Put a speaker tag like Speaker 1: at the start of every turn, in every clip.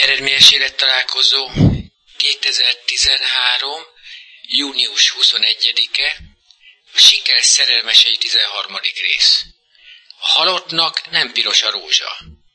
Speaker 1: Eredményes élettalálkozó 2013. június 21-e, a Siker szerelmesei 13. rész. A halottnak nem piros a rózsa.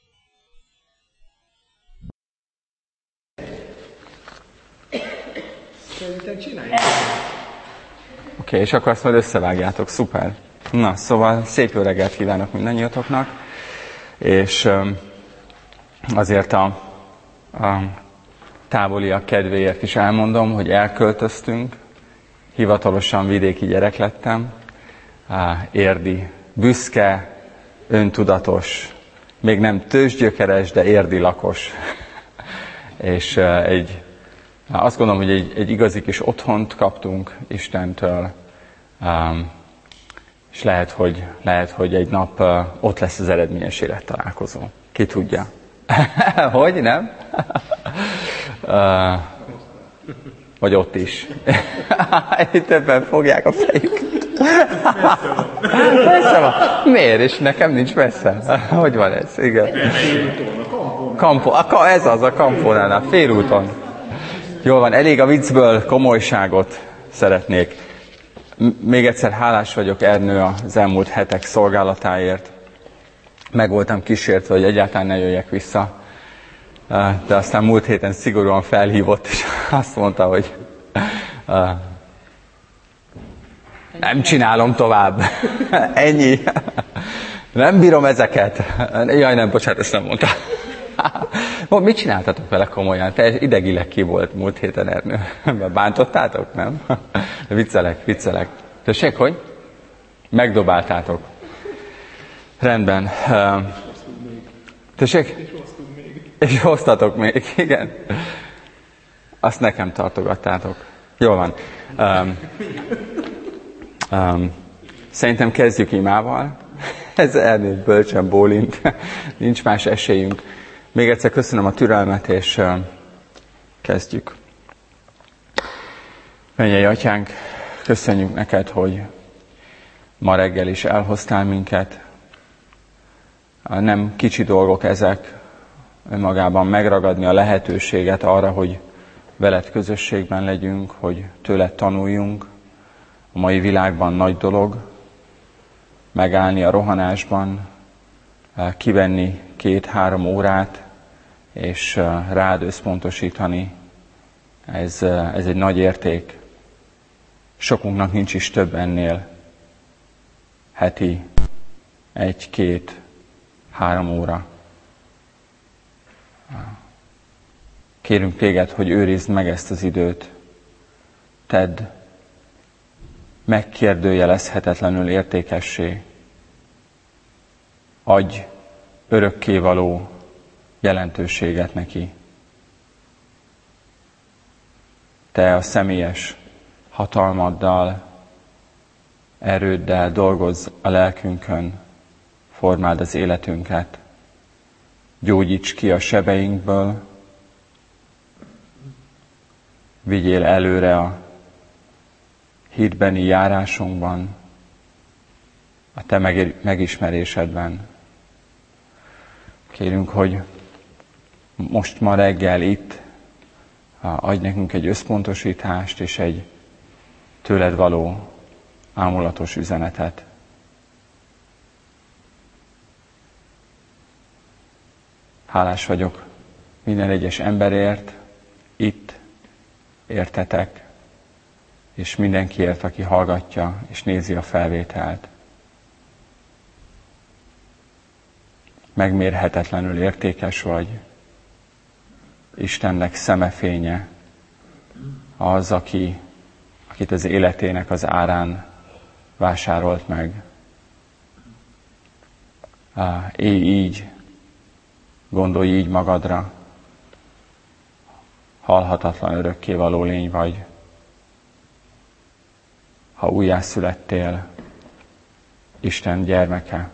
Speaker 2: Szerintem csináljuk.
Speaker 3: Oké, és akkor azt majd összevágjátok, szuper. Na, szóval szép jó reggelt kívánok mindannyiatoknak, és azért a távoliak kedvéért is elmondom, hogy elköltöztünk, hivatalosan vidéki gyerek lettem, érdi, büszke, öntudatos, még nem tőzsgyökeres, de érdi lakos. És azt gondolom, hogy egy igazi kis otthont kaptunk Istentől, és lehet, hogy egy nap ott lesz az eredményes élettalálkozó. Ki tudja? Hogy, nem? Vagy ott is. Többen fogják a fejüket. Messze van. Miért? És nekem nincs messze. Hogy van ez? Igen. Kampó. Ez az a Kampónál, félúton. Jól van, elég a viccből, komolyságot szeretnék. Még egyszer hálás vagyok, Ernő, az elmúlt hetek szolgálatáért. Meg voltam kísértve, hogy egyáltalán ne jöjjek vissza. De aztán múlt héten szigorúan felhívott, és azt mondta, hogy nem csinálom tovább. Ennyi. Nem bírom ezeket. Jaj, nem, bocsánat, ezt nem mondta. Mit csináltatok vele komolyan? Te idegileg ki volt múlt héten, Ernő. Bántottátok, nem? Viccelek. Tessék, hogy? Megdobáltátok. Rendben. Tessék? És hoztatok még, igen. Azt nekem tartogattátok. Jól van. Szerintem kezdjük imával. Ez Ernő bölcsen bólint. Nincs más esélyünk. Még egyszer köszönöm a türelmet, és kezdjük. Mennyei Atyánk, köszönjük neked, hogy ma reggel is elhoztál minket. Nem kicsi dolgok ezek, önmagában megragadni a lehetőséget arra, hogy veled közösségben legyünk, hogy tőled tanuljunk. A mai világban nagy dolog megállni a rohanásban, kivenni 2-3 órát, és rád összpontosítani. Ez egy nagy érték. Sokunknak nincs is több ennél. Heti 1-2-3 óra. Kérünk téged, hogy őrizd meg ezt az időt. Tedd megkérdőjelezhetetlenül értékessé. Adj örökkévaló jelentőséget neki. Te a személyes hatalmaddal, erőddel dolgozz a lelkünkön, formáld az életünket, gyógyíts ki a sebeinkből, vigyél előre a hitbeni járásunkban, a te megismerésedben. Kérünk, hogy most ma reggel itt adj nekünk egy összpontosítást és egy tőled való ámulatos üzenetet. Hálás vagyok minden egyes emberért, itt értetek, és mindenkiért, aki hallgatja és nézi a felvételt. Megmérhetetlenül értékes vagy, Istennek szemefénye, az, akit az életének az árán vásárolt meg. Élj így, gondolj így magadra, halhatatlan örökkévaló lény vagy. Ha újjászülettél, Isten gyermeke.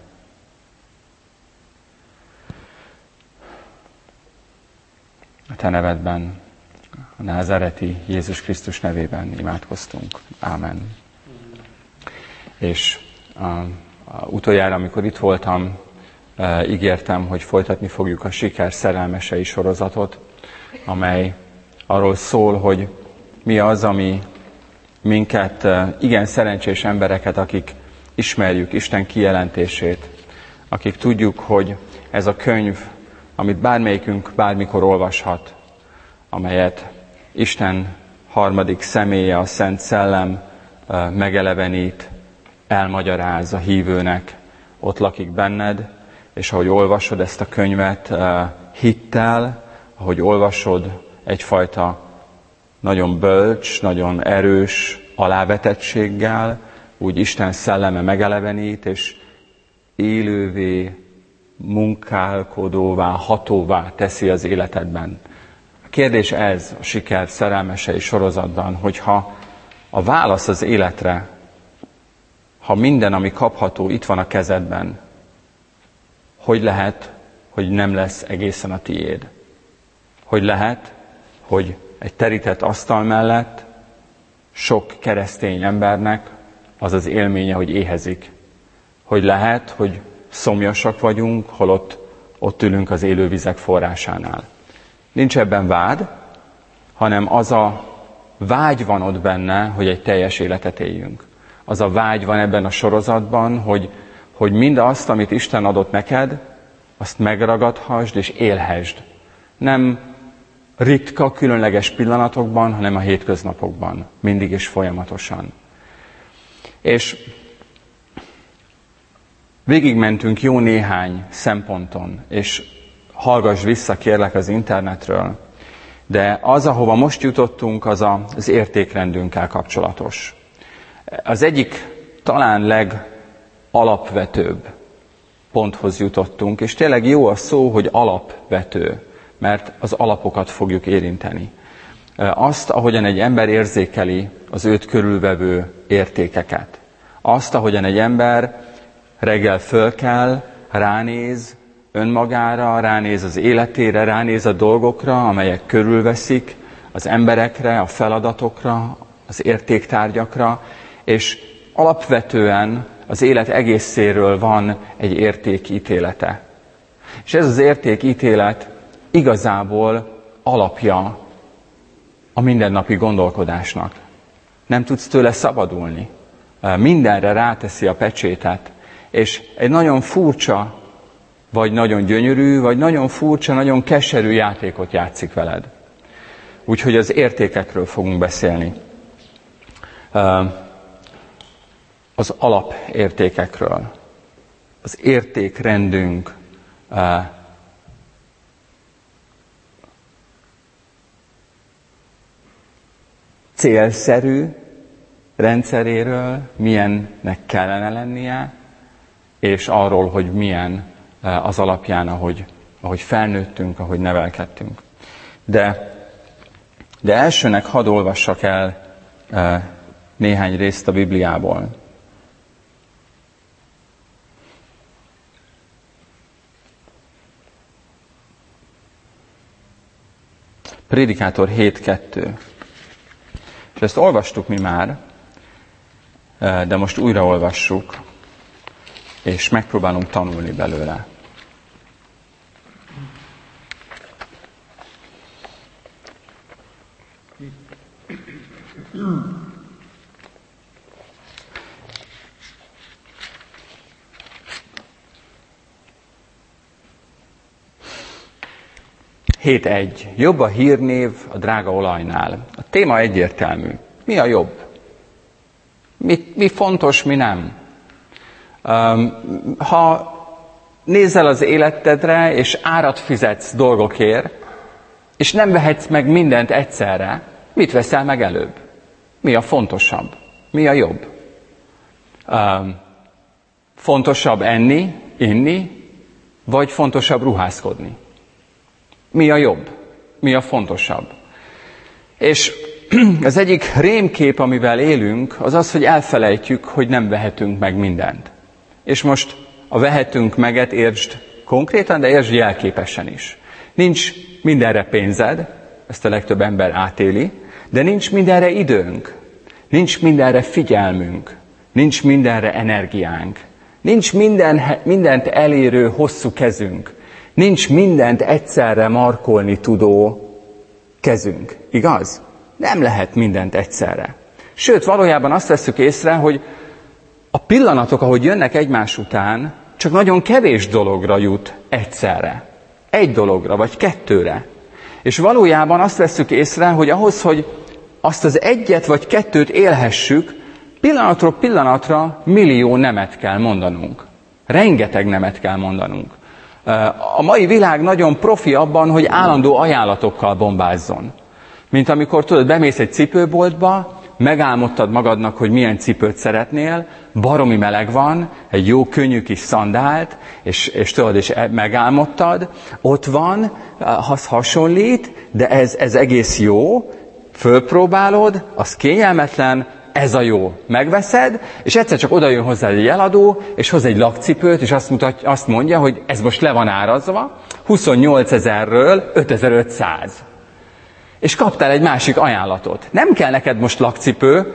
Speaker 3: A te nevedben, a názáreti Jézus Krisztus nevében imádkoztunk. Ámen. És utoljára, amikor itt voltam, ígértem, hogy folytatni fogjuk a Siker szerelmesei sorozatot, amely arról szól, hogy mi az, ami minket, igen szerencsés embereket, akik ismerjük Isten kijelentését, akik tudjuk, hogy ez a könyv, amit bármelyikünk bármikor olvashat, amelyet Isten harmadik személye, a Szent Szellem megelevenít, elmagyaráz a hívőnek, ott lakik benned, és ahogy olvasod ezt a könyvet hittel, ahogy olvasod egyfajta nagyon bölcs, nagyon erős alávetettséggel, úgy Isten szelleme megelevenít, és élővé, munkálkodóvá, hatóvá teszi az életedben. A kérdés ez a Siker szerelmesei sorozatban, hogyha a válasz az életre, ha minden, ami kapható, itt van a kezedben, hogy lehet, hogy nem lesz egészen a tiéd? Hogy lehet, hogy egy terített asztal mellett sok keresztény embernek az az élménye, hogy éhezik. Hogy lehet, hogy szomjasak vagyunk, holott ott ülünk az élővizek forrásánál. Nincs ebben vád, hanem az a vágy van ott benne, hogy egy teljes életet éljünk. Az a vágy van ebben a sorozatban, hogy mindazt, amit Isten adott neked, azt megragadhassd és élhessd. Nem ritka, különleges pillanatokban, hanem a hétköznapokban. Mindig és folyamatosan. És végigmentünk jó néhány szemponton, és hallgass vissza, kérlek, az internetről, de az, ahova most jutottunk, az az értékrendünkkel kapcsolatos. Az egyik talán legalapvetőbb ponthoz jutottunk, és tényleg jó a szó, hogy alapvető, mert az alapokat fogjuk érinteni. Azt, ahogyan egy ember érzékeli az őt körülvevő értékeket. Azt, ahogyan egy ember reggel fölkel, ránéz önmagára, ránéz az életére, ránéz a dolgokra, amelyek körülveszik, az emberekre, a feladatokra, az értéktárgyakra, és alapvetően az élet egészéről van egy értékítélete. És ez az értékítélet igazából alapja a mindennapi gondolkodásnak. Nem tudsz tőle szabadulni. Mindenre ráteszi a pecsétet, és egy nagyon furcsa, vagy nagyon gyönyörű, vagy nagyon furcsa, nagyon keserű játékot játszik veled. Úgyhogy az értékekről fogunk beszélni. Az alapértékekről. Az értékrendünk célszerű rendszeréről, milyennek kellene lennie, és arról, hogy milyen az alapján, ahogy felnőttünk, ahogy nevelkedtünk. De elsőnek hadd olvassak el néhány részt a Bibliából. Prédikátor 7.2. És ezt olvastuk mi már, de most újra olvassuk, és megpróbálunk tanulni belőle. Jobb a hírnév a drága olajnál. A téma egyértelmű. Mi a jobb? Mi fontos, mi nem? Ha nézel az életedre, és árat fizetsz dolgokért, és nem vehetsz meg mindent egyszerre, mit veszel meg előbb? Mi a fontosabb? Mi a jobb? Fontosabb enni, inni, vagy fontosabb ruházkodni? Mi a jobb? Mi a fontosabb? És az egyik rémkép, amivel élünk, az az, hogy elfelejtjük, hogy nem vehetünk meg mindent. És most a vehetünk meget értsd konkrétan, de értsd jelképesen is. Nincs mindenre pénzed, ezt a legtöbb ember átéli, de nincs mindenre időnk, nincs mindenre figyelmünk, nincs mindenre energiánk, Nincs mindent elérő hosszú kezünk. Nincs mindent egyszerre markolni tudó kezünk. Igaz? Nem lehet mindent egyszerre. Sőt, valójában azt vesszük észre, hogy a pillanatok, ahogy jönnek egymás után, csak nagyon kevés dologra jut egyszerre. Egy dologra, vagy kettőre. És valójában azt vesszük észre, hogy ahhoz, hogy azt az egyet vagy kettőt élhessük, pillanatról pillanatra millió nemet kell mondanunk. Rengeteg nemet kell mondanunk. A mai világ nagyon profi abban, hogy állandó ajánlatokkal bombázzon. Mint amikor tudod, bemész egy cipőboltba, megálmodtad magadnak, hogy milyen cipőt szeretnél, baromi meleg van, egy jó könnyű kis szandált, és tudod, és megálmodtad, ott van, az hasonlít, de ez egész jó, fölpróbálod, az kényelmetlen, ez a jó. Megveszed, és egyszer csak oda jön hozzá egy eladó, és hoz egy lakcipőt, és azt mondja, hogy ez most le van árazva, 28 000-ről 5500. És kaptál egy másik ajánlatot. Nem kell neked most lakcipő,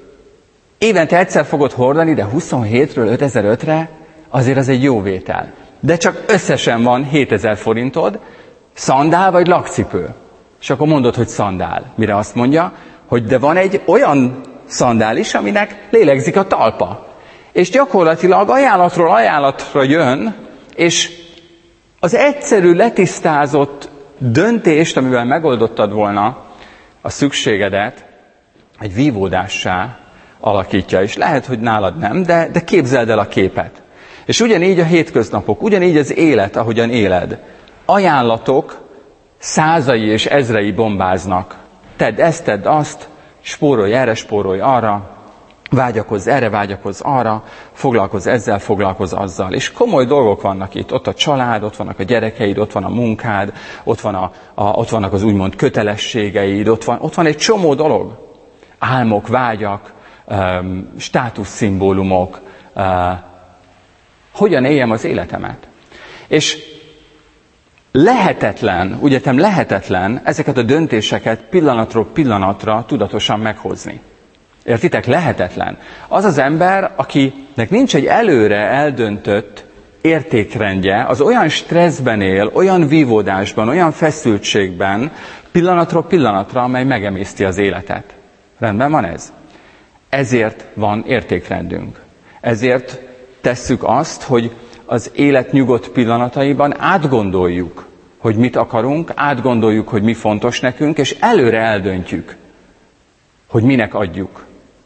Speaker 3: évente egyszer fogod hordani, de 27-ről 5005-re azért az egy jó vétel. De csak összesen van 7000 forintod, szandál vagy lakcipő. És akkor mondod, hogy szandál. Mire azt mondja, hogy de van egy olyan szandál is, aminek lélegzik a talpa. És gyakorlatilag ajánlatról ajánlatra jön, és az egyszerű, letisztázott döntést, amivel megoldottad volna a szükségedet, egy vívódássá alakítja. És lehet, hogy nálad nem, de képzeld el a képet. És ugyanígy a hétköznapok, ugyanígy az élet, ahogyan éled. Ajánlatok százai és ezrei bombáznak. Tedd ezt, tedd azt, spórolj erre, spórolj arra, vágyakozz erre, vágyakozz arra, foglalkozz ezzel, foglalkozz azzal. És komoly dolgok vannak itt. Ott a család, ott vannak a gyerekeid, ott van a munkád, ott vannak az úgymond kötelességeid, ott van egy csomó dolog. Álmok, vágyak, státuszszimbólumok. Hogyan éljem az életemet? És lehetetlen ezeket a döntéseket pillanatról pillanatra tudatosan meghozni. Értitek? Lehetetlen. Az az ember, akinek nincs egy előre eldöntött értékrendje, az olyan stresszben él, olyan vívódásban, olyan feszültségben, pillanatról pillanatra, amely megemészti az életet. Rendben van ez? Ezért van értékrendünk. Ezért tesszük azt, hogy az élet nyugodt pillanataiban átgondoljuk, hogy mit akarunk, átgondoljuk, hogy mi fontos nekünk, és előre eldöntjük, hogy minek adjuk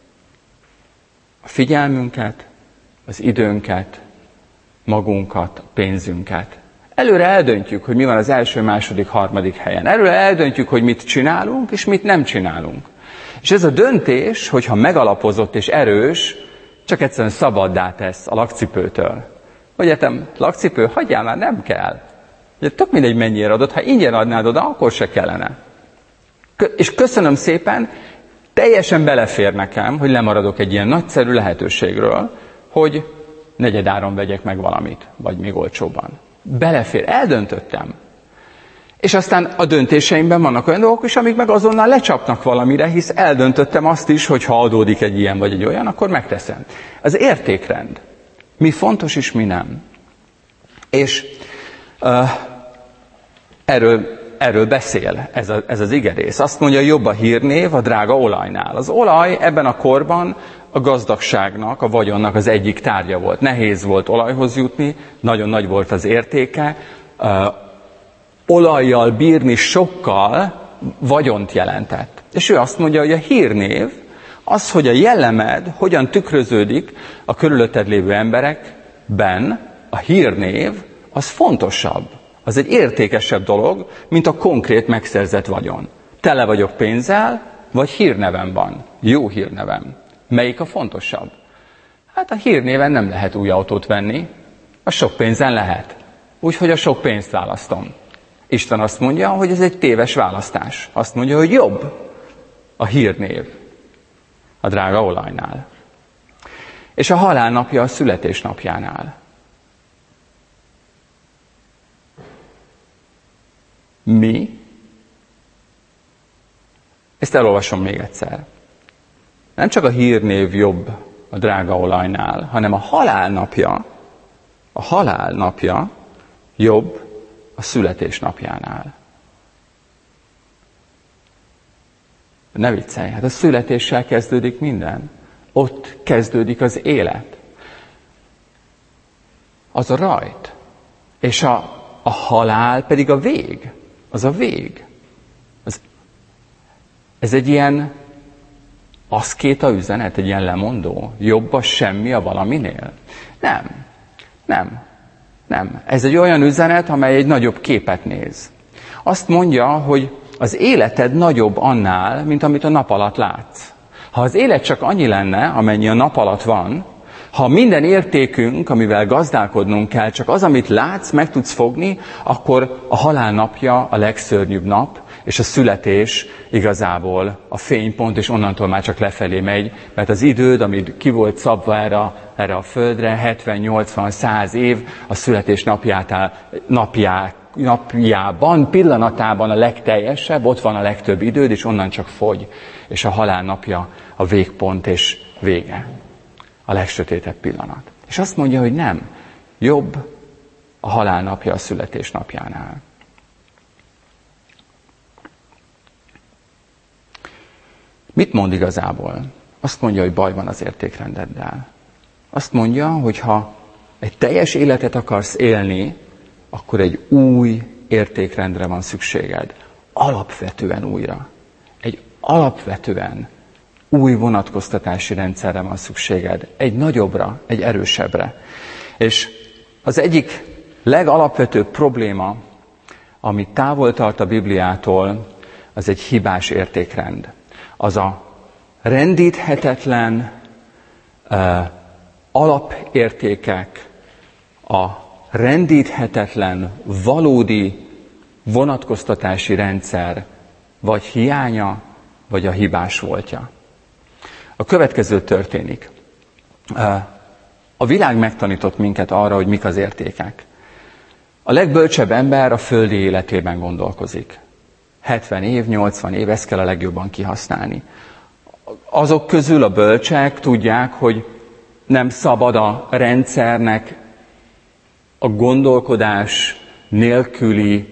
Speaker 3: a figyelmünket, az időnket, magunkat, a pénzünket. Előre eldöntjük, hogy mi van az első, második, harmadik helyen. Előre eldöntjük, hogy mit csinálunk, és mit nem csinálunk. És ez a döntés, hogyha megalapozott és erős, csak egyszerűen szabaddá tesz a lakcipőtől. Hogy értem, lakcipő, hagyjál már, nem kell. Ugye, tök mindegy mennyire adod, ha ingyen adnád oda, akkor se kellene. És köszönöm szépen, teljesen belefér nekem, hogy lemaradok egy ilyen nagyszerű lehetőségről, hogy negyedáron vegyek meg valamit, vagy még olcsóban. Belefér, eldöntöttem. És aztán a döntéseimben vannak olyan dolgok is, amik meg azonnal lecsapnak valamire, hisz eldöntöttem azt is, hogy ha adódik egy ilyen vagy egy olyan, akkor megteszem. Az értékrend. Mi fontos és mi nem. És erről beszél ez az igerész. Azt mondja, jobb a hírnév a drága olajnál. Az olaj ebben a korban a gazdagságnak, a vagyonnak az egyik tárgya volt. Nehéz volt olajhoz jutni, nagyon nagy volt az értéke. Olajjal bírni sokkal vagyont jelentett. És ő azt mondja, hogy a hírnév az, hogy a jellemed hogyan tükröződik a körülötted lévő emberekben, a hírnév, az fontosabb. Az egy értékesebb dolog, mint a konkrét megszerzett vagyon. Tele vagyok pénzzel, vagy hírnevem van. Jó hírnevem. Melyik a fontosabb? Hát a hírnéven nem lehet új autót venni, a sok pénzen lehet. Úgyhogy a sok pénzt választom. Isten azt mondja, hogy ez egy téves választás. Azt mondja, hogy jobb a hírnév a drága olajnál. És a halálnapja a születésnapjánál. Mi? Ezt elolvasom még egyszer. Nem csak a hírnév jobb a drága olajnál, hanem a halálnapja a halál napja jobb a születés napjánál. Ne viccelj, hát a születéssel kezdődik minden. Ott kezdődik az élet. Az a rajt. És a halál pedig a vég. Az a vég. Ez egy ilyen aszkéta üzenet, egy ilyen lemondó. Jobb a semmi a valaminél. Nem. Ez egy olyan üzenet, amely egy nagyobb képet néz. Azt mondja, hogy az életed nagyobb annál, mint amit a nap alatt látsz. Ha az élet csak annyi lenne, amennyi a nap alatt van, ha minden értékünk, amivel gazdálkodnunk kell, csak az, amit látsz, meg tudsz fogni, akkor a halál napja a legszörnyűbb nap, és a születés igazából a fénypont, és onnantól már csak lefelé megy, mert az időd, amit ki volt szabva erre a földre, 70, 80, 100 év, a születés napjában, pillanatában a legteljesebb, ott van a legtöbb időd, és onnan csak fogy, és a halál napja a végpont és vége. A legsötétebb pillanat. És azt mondja, hogy nem, jobb a halál napja a születés napjánál. Mit mond igazából? Azt mondja, hogy baj van az értékrendeddel. Azt mondja, hogy ha egy teljes életet akarsz élni, akkor egy új értékrendre van szükséged. Alapvetően újra. Egy alapvetően új vonatkoztatási rendszerre van szükséged. Egy nagyobbra, egy erősebbre. És az egyik legalapvetőbb probléma, ami távol tart a Bibliától, az egy hibás értékrend. Az a rendíthetetlen alapértékek, a rendíthetetlen valódi vonatkoztatási rendszer vagy hiánya, vagy a hibás voltja. A következő történik. A világ megtanított minket arra, hogy mik az értékek. A legbölcsebb ember a földi életében gondolkozik. 70 év, 80 év, ezt kell a legjobban kihasználni. Azok közül a bölcsek tudják, hogy nem szabad a rendszernek a gondolkodás nélküli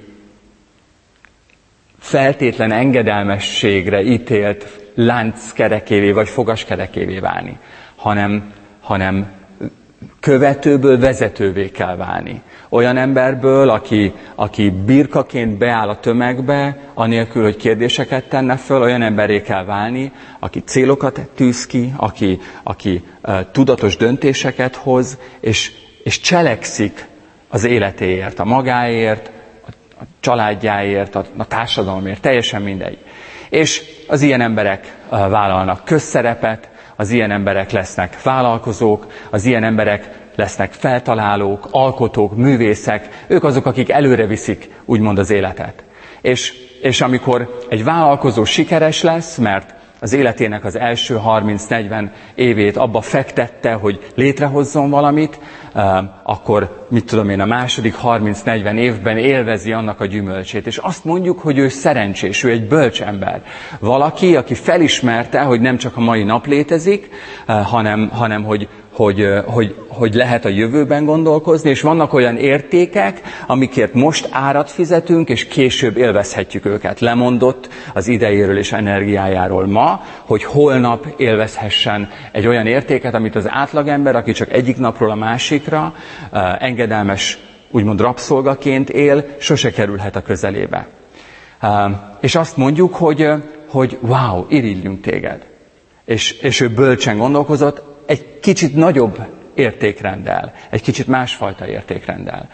Speaker 3: feltétlen engedelmességre ítélt lánckerekévé vagy fogaskerekévé válni, hanem követőből vezetővé kell válni. Olyan emberből, aki birkaként beáll a tömegbe, anélkül, hogy kérdéseket tenne föl, olyan emberré kell válni, aki célokat tűz ki, aki tudatos döntéseket hoz, és cselekszik az életéért, a magáért, a családjáért, a társadalomért, teljesen mindegy. És az ilyen emberek vállalnak közszerepet, az ilyen emberek lesznek vállalkozók, az ilyen emberek lesznek feltalálók, alkotók, művészek, ők azok, akik előre viszik, úgymond az életet. És amikor egy vállalkozó sikeres lesz, mert az életének az első 30-40 évét abba fektette, hogy létrehozzon valamit, akkor, mit tudom én, a második 30-40 évben élvezi annak a gyümölcsét. És azt mondjuk, hogy ő szerencsés, ő egy bölcs ember. Valaki, aki felismerte, hogy nem csak a mai nap létezik, hanem hogy lehet a jövőben gondolkozni, és vannak olyan értékek, amikért most árat fizetünk, és később élvezhetjük őket. Lemondott az idejéről és energiájáról ma, hogy holnap élvezhessen egy olyan értéket, amit az átlagember, aki csak egyik napról a másikra engedelmes, úgymond rabszolgaként él, sose kerülhet a közelébe. És azt mondjuk, hogy wow, irigylünk téged. És ő bölcsen gondolkozott, egy kicsit nagyobb értékrenddel, egy kicsit másfajta értékrenddel.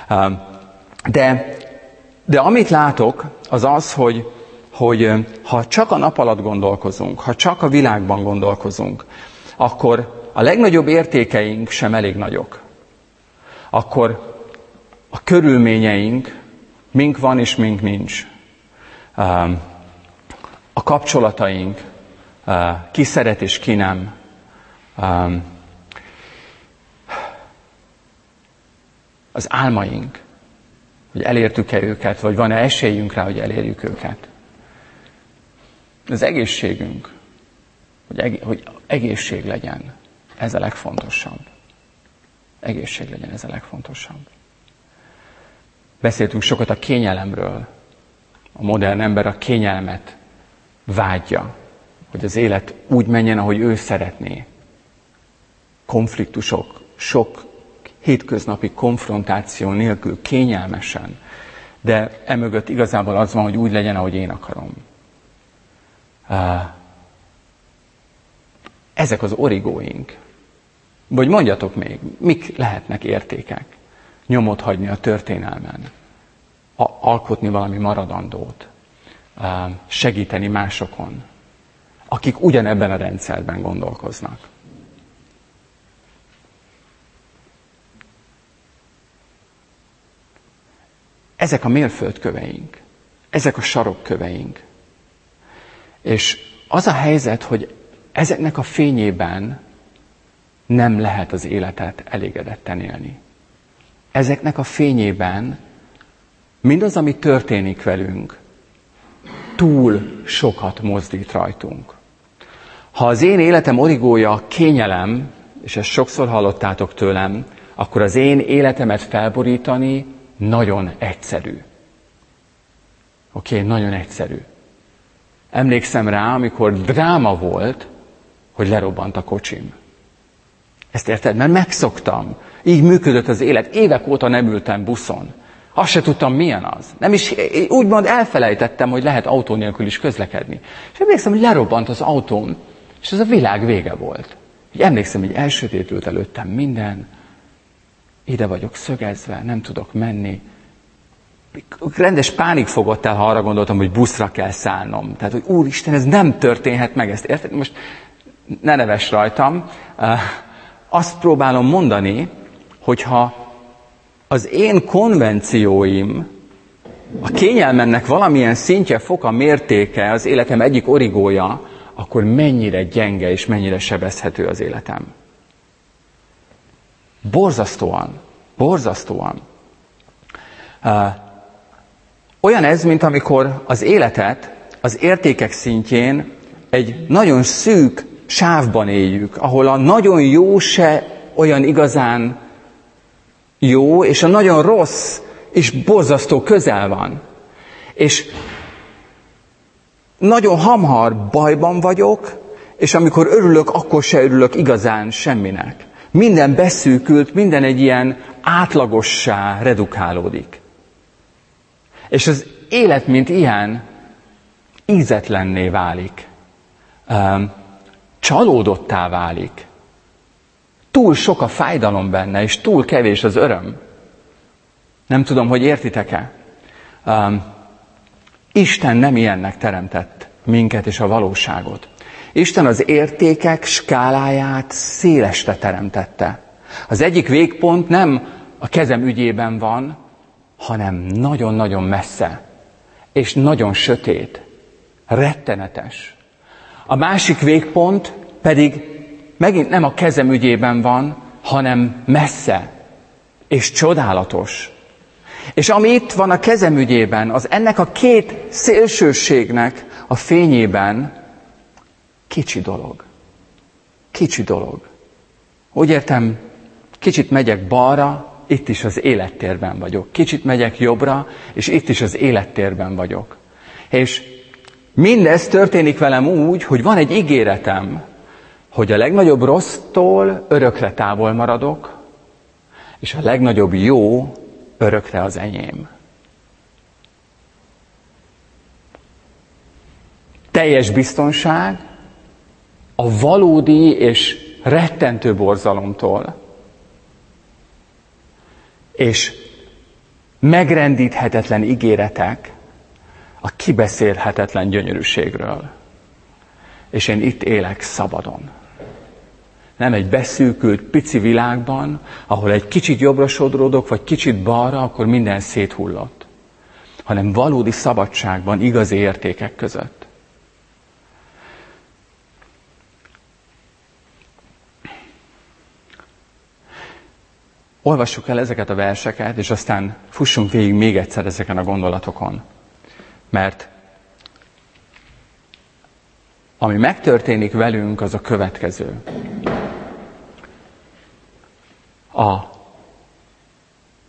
Speaker 3: De amit látok, az az, hogy ha csak a nap alatt gondolkozunk, ha csak a világban gondolkozunk, akkor a legnagyobb értékeink sem elég nagyok. Akkor a körülményeink, mink van és mink nincs. A kapcsolataink, ki szeret és ki nem. Az álmaink, hogy elértük-e őket, vagy van-e esélyünk rá, hogy elérjük őket. Az egészségünk, hogy egészség legyen, ez a legfontosabb. Egészség legyen, ez a legfontosabb. Beszéltünk sokat a kényelemről. A modern ember a kényelmet vágyja, hogy az élet úgy menjen, ahogy ő szeretné. Konfliktusok, sok hétköznapi konfrontáció nélkül, kényelmesen. De emögött igazából az van, hogy úgy legyen, ahogy én akarom. Ezek az origóink. Vagy mondjatok még, mik lehetnek értékek? Nyomot hagyni a történelmen. Alkotni valami maradandót. Segíteni másokon, akik ugyanebben a rendszerben gondolkoznak. Ezek a mérföldköveink, ezek a sarokköveink. És az a helyzet, hogy ezeknek a fényében nem lehet az életet elégedetten élni. Ezeknek a fényében mindaz, ami történik velünk, túl sokat mozdít rajtunk. Ha az én életem origója a kényelem, és ezt sokszor hallottátok tőlem, akkor az én életemet felborítani nagyon egyszerű. Oké, nagyon egyszerű. Emlékszem rá, amikor dráma volt, hogy lerobbant a kocsim. Ezt érted? Mert megszoktam. Így működött az élet. Évek óta nem ültem buszon. Azt se tudtam, milyen az. Nem is, úgymond elfelejtettem, hogy lehet autó nélkül is közlekedni. És emlékszem, hogy lerobbant az autóm, és ez a világ vége volt. Így emlékszem, hogy elsötétült előttem minden, ide vagyok szögezve, nem tudok menni. Rendes pánik fogott el, ha arra gondoltam, hogy buszra kell szállnom. Tehát, hogy Úristen, ez nem történhet meg, ezt érted? Most ne nevess rajtam. Azt próbálom mondani, hogyha az én konvencióim, a kényelmennek valamilyen szintje, foka, mértéke, az életem egyik origója, akkor mennyire gyenge és mennyire sebezhető az életem. Borzasztóan. Borzasztóan. Olyan ez, mint amikor az életet az értékek szintjén egy nagyon szűk sávban éljük, ahol a nagyon jó se olyan igazán jó, és a nagyon rossz és borzasztó közel van. És nagyon hamar bajban vagyok, és amikor örülök, akkor se örülök igazán semminek. Minden beszűkült, minden egy ilyen átlagossá redukálódik. És az élet, mint ilyen, ízetlenné válik. Csalódottá válik. Túl sok a fájdalom benne, és túl kevés az öröm. Nem tudom, hogy értitek-e. Isten nem ilyennek teremtett minket és a valóságot. Isten az értékek skáláját szélesre teremtette. Az egyik végpont nem a kezem ügyében van, hanem nagyon-nagyon messze, és nagyon sötét, rettenetes. A másik végpont pedig megint nem a kezem ügyében van, hanem messze, és csodálatos. És ami itt van a kezem ügyében, az ennek a két szélsőségnek a fényében kicsi dolog. Kicsi dolog. Úgy értem, kicsit megyek balra, itt is az élettérben vagyok. Kicsit megyek jobbra, és itt is az élettérben vagyok. És mindez történik velem úgy, hogy van egy ígéretem, hogy a legnagyobb rossztól örökre távol maradok, és a legnagyobb jó örökre az enyém. Teljes biztonság a valódi és rettentő borzalomtól, és megrendíthetetlen ígéretek a kibeszélhetetlen gyönyörűségről. És én itt élek szabadon. Nem egy beszűkült, pici világban, ahol egy kicsit jobbra sodródok, vagy kicsit balra, akkor minden széthullott. Hanem valódi szabadságban, igazi értékek között. Olvassuk el ezeket a verseket, és aztán fussunk végig még egyszer ezeken a gondolatokon. Mert ami megtörténik velünk, az a következő. A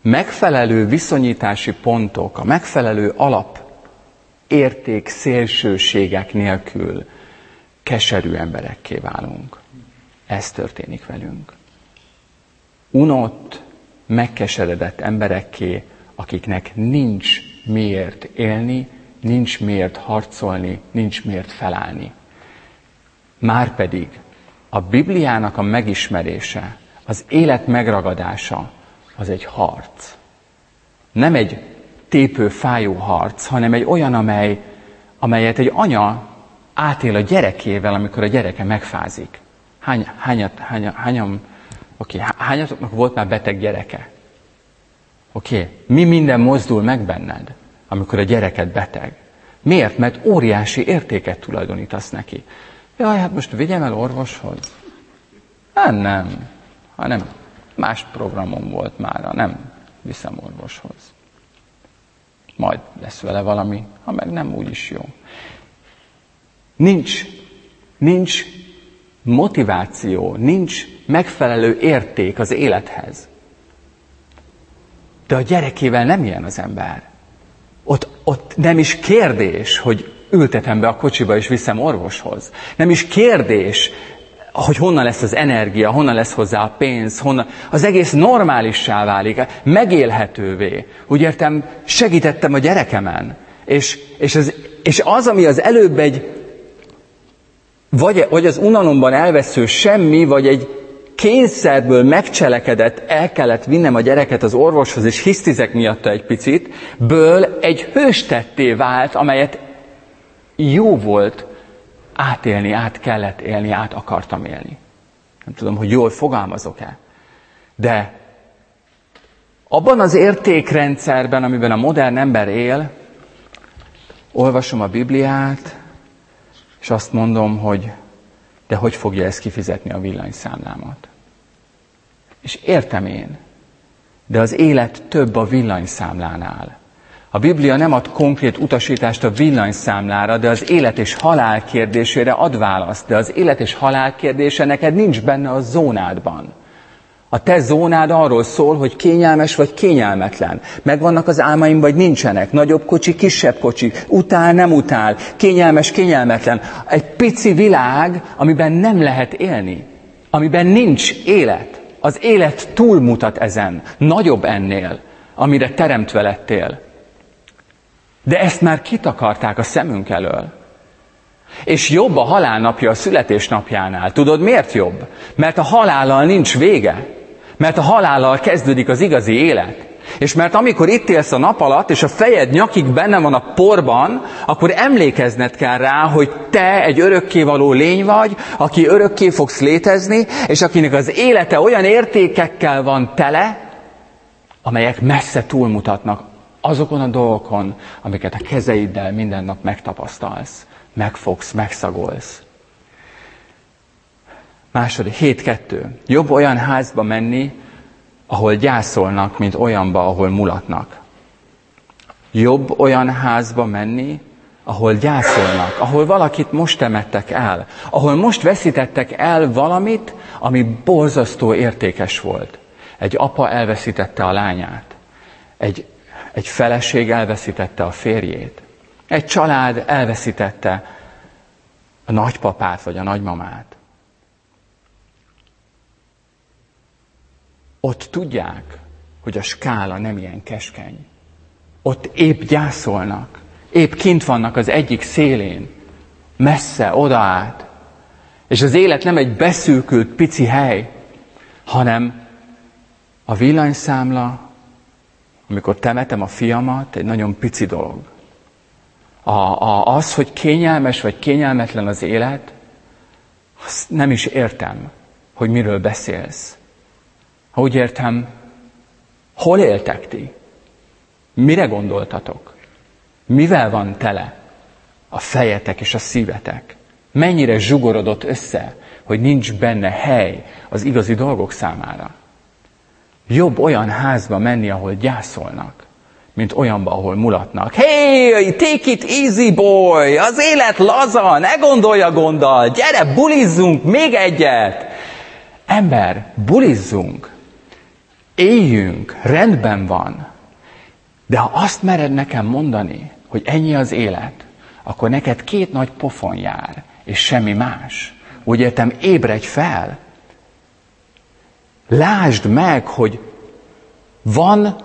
Speaker 3: megfelelő viszonyítási pontok, a megfelelő alapérték szélsőségek nélkül keserű emberekké válunk. Ez történik velünk. Unott, megkeseredett emberekké, akiknek nincs miért élni, nincs miért harcolni, nincs miért felállni. Márpedig a Bibliának a megismerése, az élet megragadása, az egy harc. Nem egy tépő, fájó harc, hanem egy olyan, amelyet egy anya átél a gyerekével, amikor a gyereke megfázik. Hányatoknak volt már beteg gyereke? Mi minden mozdul meg benned, amikor a gyereked beteg? Miért? Mert óriási értéket tulajdonítasz neki. Jaj, hát most vigyem el orvoshoz? Hát nem, hanem más programom volt mára, nem viszem orvoshoz. Majd lesz vele valami, ha meg nem, úgyis jó. Nincs motiváció, nincs megfelelő érték az élethez. De a gyerekével nem ilyen az ember. Ott nem is kérdés, hogy ültetem be a kocsiba és viszem orvoshoz. Nem is kérdés, hogy honnan lesz az energia, honnan lesz hozzá a pénz, az egész normálissá válik, megélhetővé. Úgy értem, segítettem a gyerekemen. És az, ami az előbb egy vagy az unalomban elvesző semmi, vagy egy kényszerből megcselekedett, el kellett vinnem a gyereket az orvoshoz, és hisztizek miatta egy picit, ből egy hőstetté vált, amelyet jó volt átélni, át kellett élni, át akartam élni. Nem tudom, hogy jól fogalmazok-e. De abban az értékrendszerben, amiben a modern ember él, olvasom a Bibliát, és azt mondom, hogy de hogy fogja ez kifizetni a villanyszámlámat? És értem én, de az élet több a villanyszámlánál. A Biblia nem ad konkrét utasítást a villanyszámlára, de az élet és halál kérdésére ad választ. De az élet és halál kérdése neked nincs benne a zónádban. A te zónád arról szól, hogy kényelmes vagy kényelmetlen. Megvannak az álmaim, vagy nincsenek. Nagyobb kocsi, kisebb kocsi. Utál, nem utál. Kényelmes, kényelmetlen. Egy pici világ, amiben nem lehet élni. Amiben nincs élet. Az élet túlmutat ezen. Nagyobb ennél, amire teremtve lettél. De ezt már kitakarták a szemünk elől. És jobb a halálnapja a születésnapjánál. Tudod, miért jobb? Mert a halállal nincs vége. Mert a halállal kezdődik az igazi élet. És mert amikor itt élsz a nap alatt, és a fejed nyakig benne van a porban, akkor emlékezned kell rá, hogy te egy örökkévaló lény vagy, aki örökké fogsz létezni, és akinek az élete olyan értékekkel van tele, amelyek messze túlmutatnak azokon a dolgokon, amiket a kezeiddel minden nap megtapasztalsz, megfogsz, megszagolsz. 7.2. Jobb olyan házba menni, ahol gyászolnak, mint olyanba, ahol mulatnak. Jobb olyan házba menni, ahol gyászolnak, ahol valakit most temettek el, ahol most veszítettek el valamit, ami borzasztó értékes volt. Egy apa elveszítette a lányát, egy feleség elveszítette a férjét, egy család elveszítette a nagypapát vagy a nagymamát. Ott tudják, hogy a skála nem ilyen keskeny. Ott épp gyászolnak, épp kint vannak az egyik szélén, messze, oda át. És az élet nem egy beszűkült pici hely, hanem a villanyszámla, amikor temetem a fiamat, egy nagyon pici dolog. Az, hogy kényelmes vagy kényelmetlen az élet, azt nem is értem, hogy miről beszélsz. Ha úgy értem, hol éltek ti? Mire gondoltatok? Mivel van tele a fejetek és a szívetek? Mennyire zsugorodott össze, hogy nincs benne hely az igazi dolgok számára? Jobb olyan házba menni, ahol gyászolnak, mint olyanba, ahol mulatnak. Hey, take it easy, boy! Az élet laza, ne gondolj a gonddal! Gyere, bulizzunk még egyet! Ember, bulizzunk! éljünk, rendben van, de ha azt mered nekem mondani, hogy ennyi az élet, akkor neked 2 nagy pofon jár, és semmi más. Úgy értem, ébredj fel. Lásd meg, hogy van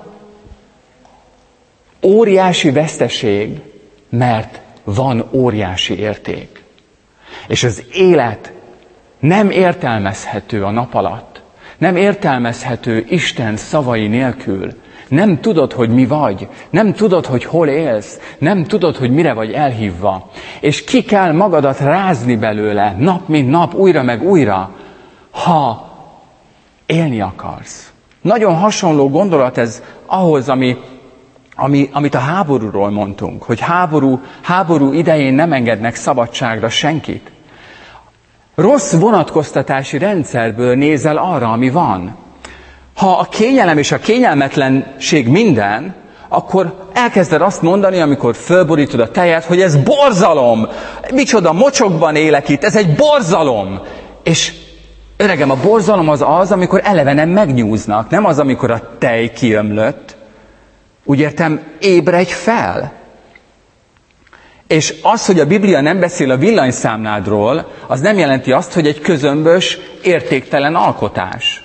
Speaker 3: óriási veszteség, mert van óriási érték. És az élet nem értelmezhető a nap alatt. Nem értelmezhető Isten szavai nélkül. Nem tudod, hogy mi vagy. Nem tudod, hogy hol élsz. Nem tudod, hogy mire vagy elhívva. És ki kell magadat rázni belőle, nap mint nap, újra meg újra, ha élni akarsz. Nagyon hasonló gondolat ez ahhoz, amit a háborúról mondtunk, hogy háború idején nem engednek szabadságra senkit. Rossz vonatkoztatási rendszerből nézel arra, ami van. Ha a kényelem és a kényelmetlenség minden, akkor elkezded azt mondani, amikor fölborítod a tejet, hogy ez borzalom! Micsoda mocsokban élek itt, ez egy borzalom! És öregem, a borzalom az, amikor eleve nem megnyúznak, nem az, amikor a tej kiömlött. Úgy értem, ébredj fel! És az, hogy a Biblia nem beszél a villanyszámládról, az nem jelenti azt, hogy egy közömbös, értéktelen alkotás.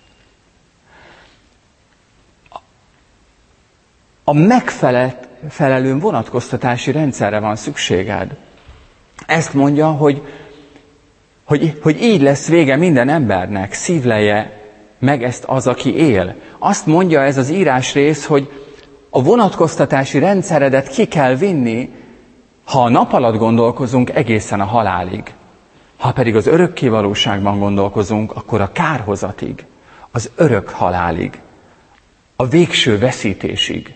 Speaker 3: A megfelelő vonatkoztatási rendszerre van szükséged. Ezt mondja, hogy így lesz vége minden embernek, szívlelje meg ezt az, aki él. Azt mondja ez az írásrész, hogy a vonatkoztatási rendszeredet ki kell vinni, ha a nap alatt gondolkozunk, egészen a halálig. Ha pedig az örökké valóságban gondolkozunk, akkor a kárhozatig, az örök halálig, a végső veszítésig.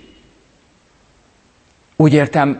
Speaker 3: Úgy értem,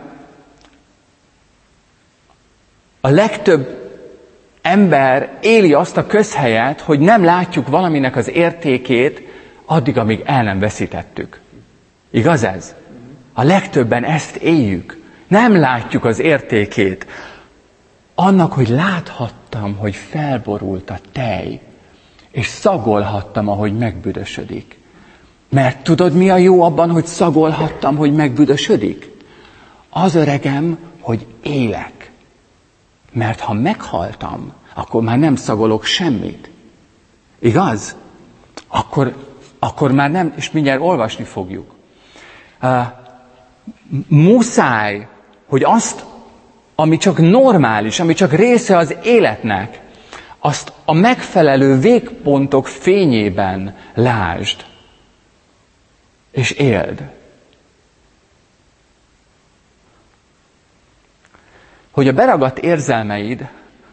Speaker 3: a legtöbb ember éli azt a közhelyet, hogy nem látjuk valaminek az értékét addig, amíg el nem veszítettük. Igaz ez? A legtöbben ezt éljük. Nem látjuk az értékét. Annak, hogy láthattam, hogy felborult a tej, és szagolhattam, ahogy megbüdösödik. Mert tudod, mi a jó abban, hogy szagolhattam, hogy megbüdösödik? Az, öregem, hogy élek. Mert ha meghaltam, akkor már nem szagolok semmit. Igaz? Akkor már nem, és mindjárt olvasni fogjuk. Muszáj, hogy azt, ami csak normális, ami csak része az életnek, azt a megfelelő végpontok fényében lásd, és éld. Hogy a beragadt érzelmeid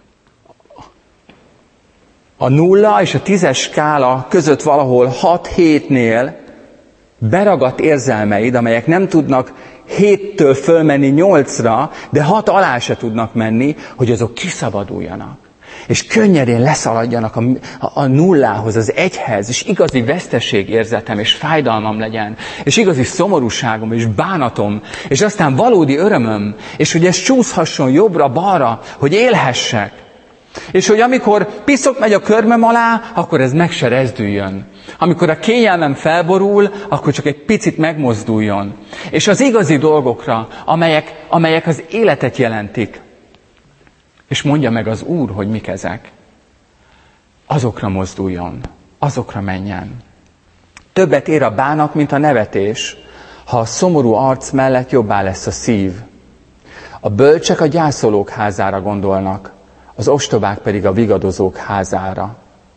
Speaker 3: a 0 és a 10-es skála között valahol 6-7-nél beragadt érzelmeid, amelyek nem tudnak 7-től fölmenni 8-ra, de 6 alá se tudnak menni, hogy azok kiszabaduljanak. És könnyedén leszaladjanak a 0-hoz, az 1-hez, és igazi veszteségérzetem és fájdalmam legyen, és igazi szomorúságom és bánatom, és aztán valódi örömöm, és hogy ez csúszhasson jobbra-balra, hogy élhessek. És hogy amikor piszok megy a körmöm alá, akkor ez meg se rezdüljön. Amikor a kényelmem felborul, akkor csak egy picit megmozduljon. És az igazi dolgokra, amelyek az életet jelentik. És mondja meg az Úr, hogy mik ezek. Azokra mozduljon, azokra menjen. Többet ér a bánat, mint a nevetés, ha a szomorú arc mellett jobbá lesz a szív. A bölcsek a gyászolók házára gondolnak, az ostobák pedig a vigadozók házára.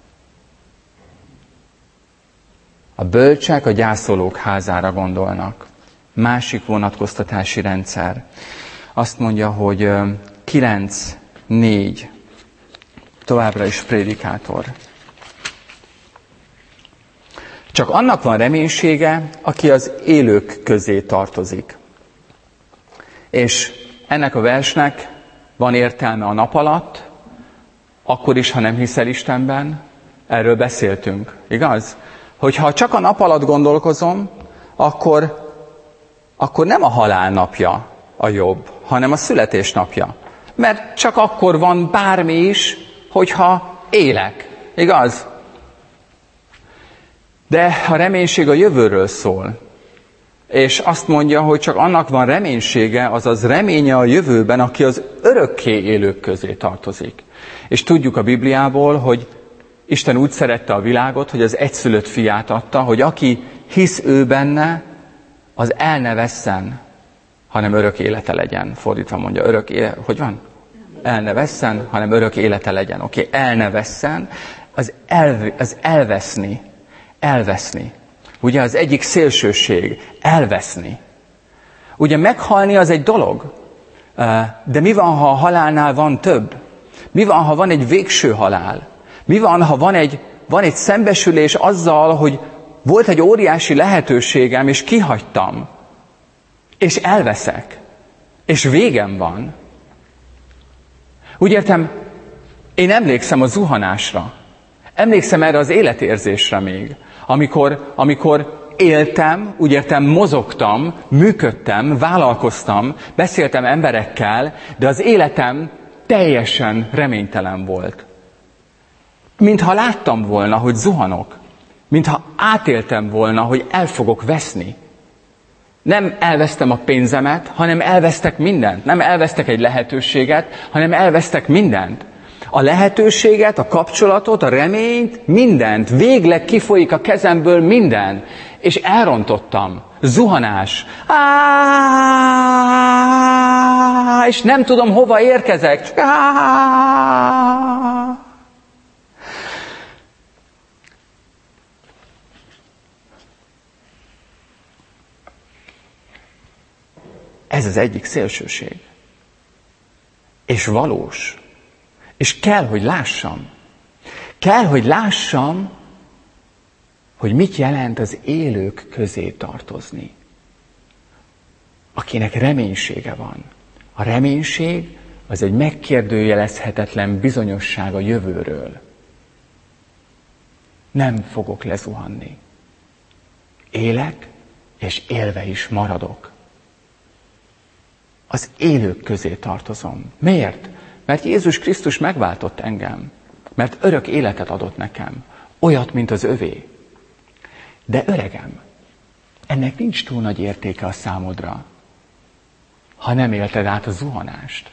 Speaker 3: A bölcsek a gyászolók házára gondolnak. Másik vonatkoztatási rendszer. Azt mondja, hogy 9:4. Továbbra is prédikátor. Csak annak van reménysége, aki az élők közé tartozik. És ennek a versnek van értelme a nap alatt, akkor is, ha nem hiszel Istenben, erről beszéltünk, igaz? Hogyha csak a nap alatt gondolkozom, akkor nem a halál napja a jobb, hanem a születésnapja. Mert csak akkor van bármi is, hogyha élek, igaz? De a reménység a jövőről szól. És azt mondja, hogy csak annak van reménysége, azaz reménye a jövőben, aki az örökké élők közé tartozik. És tudjuk a Bibliából, hogy Isten úgy szerette a világot, hogy az egyszülött fiát adta, hogy aki hisz ő benne, az el ne vesszen, hanem örök élete legyen. Fordítva mondja, hogy van? El ne vesszen, hanem örök élete legyen. Oké, el ne vesszen, az elveszni. Elveszni. Ugye az egyik szélsőség, elveszni. Ugye meghalni az egy dolog, de mi van, ha a halálnál van több? Mi van, ha van egy végső halál? Mi van, ha van egy szembesülés azzal, hogy volt egy óriási lehetőségem, és kihagytam, és elveszek, és végem van? Úgy értem, én emlékszem a zuhanásra. Emlékszem erre az életérzésre még. Amikor éltem, úgy értem, mozogtam, működtem, vállalkoztam, beszéltem emberekkel, de az életem teljesen reménytelen volt. Mintha láttam volna, hogy zuhanok. Mintha átéltem volna, hogy el fogok veszni. Nem elvesztem a pénzemet, hanem elvesztek mindent. Nem elvesztek egy lehetőséget, hanem elvesztek mindent. A lehetőséget, a kapcsolatot, a reményt, mindent. Végleg kifolyik a kezemből minden. És elrontottam. Zuhanás. És nem tudom, hova érkezek. Csak ez az egyik szélsőség. És valós. És kell, hogy lássam. Kell, hogy lássam, hogy mit jelent az élők közé tartozni. Akinek reménysége van. A reménység az egy megkérdőjelezhetetlen bizonyosság a jövőről. Nem fogok lezuhanni. Élek, és élve is maradok. Az élők közé tartozom. Miért? Mert Jézus Krisztus megváltott engem. Mert örök életet adott nekem. Olyat, mint az övé. De öregem, ennek nincs túl nagy értéke a számodra, ha nem élted át a zuhanást.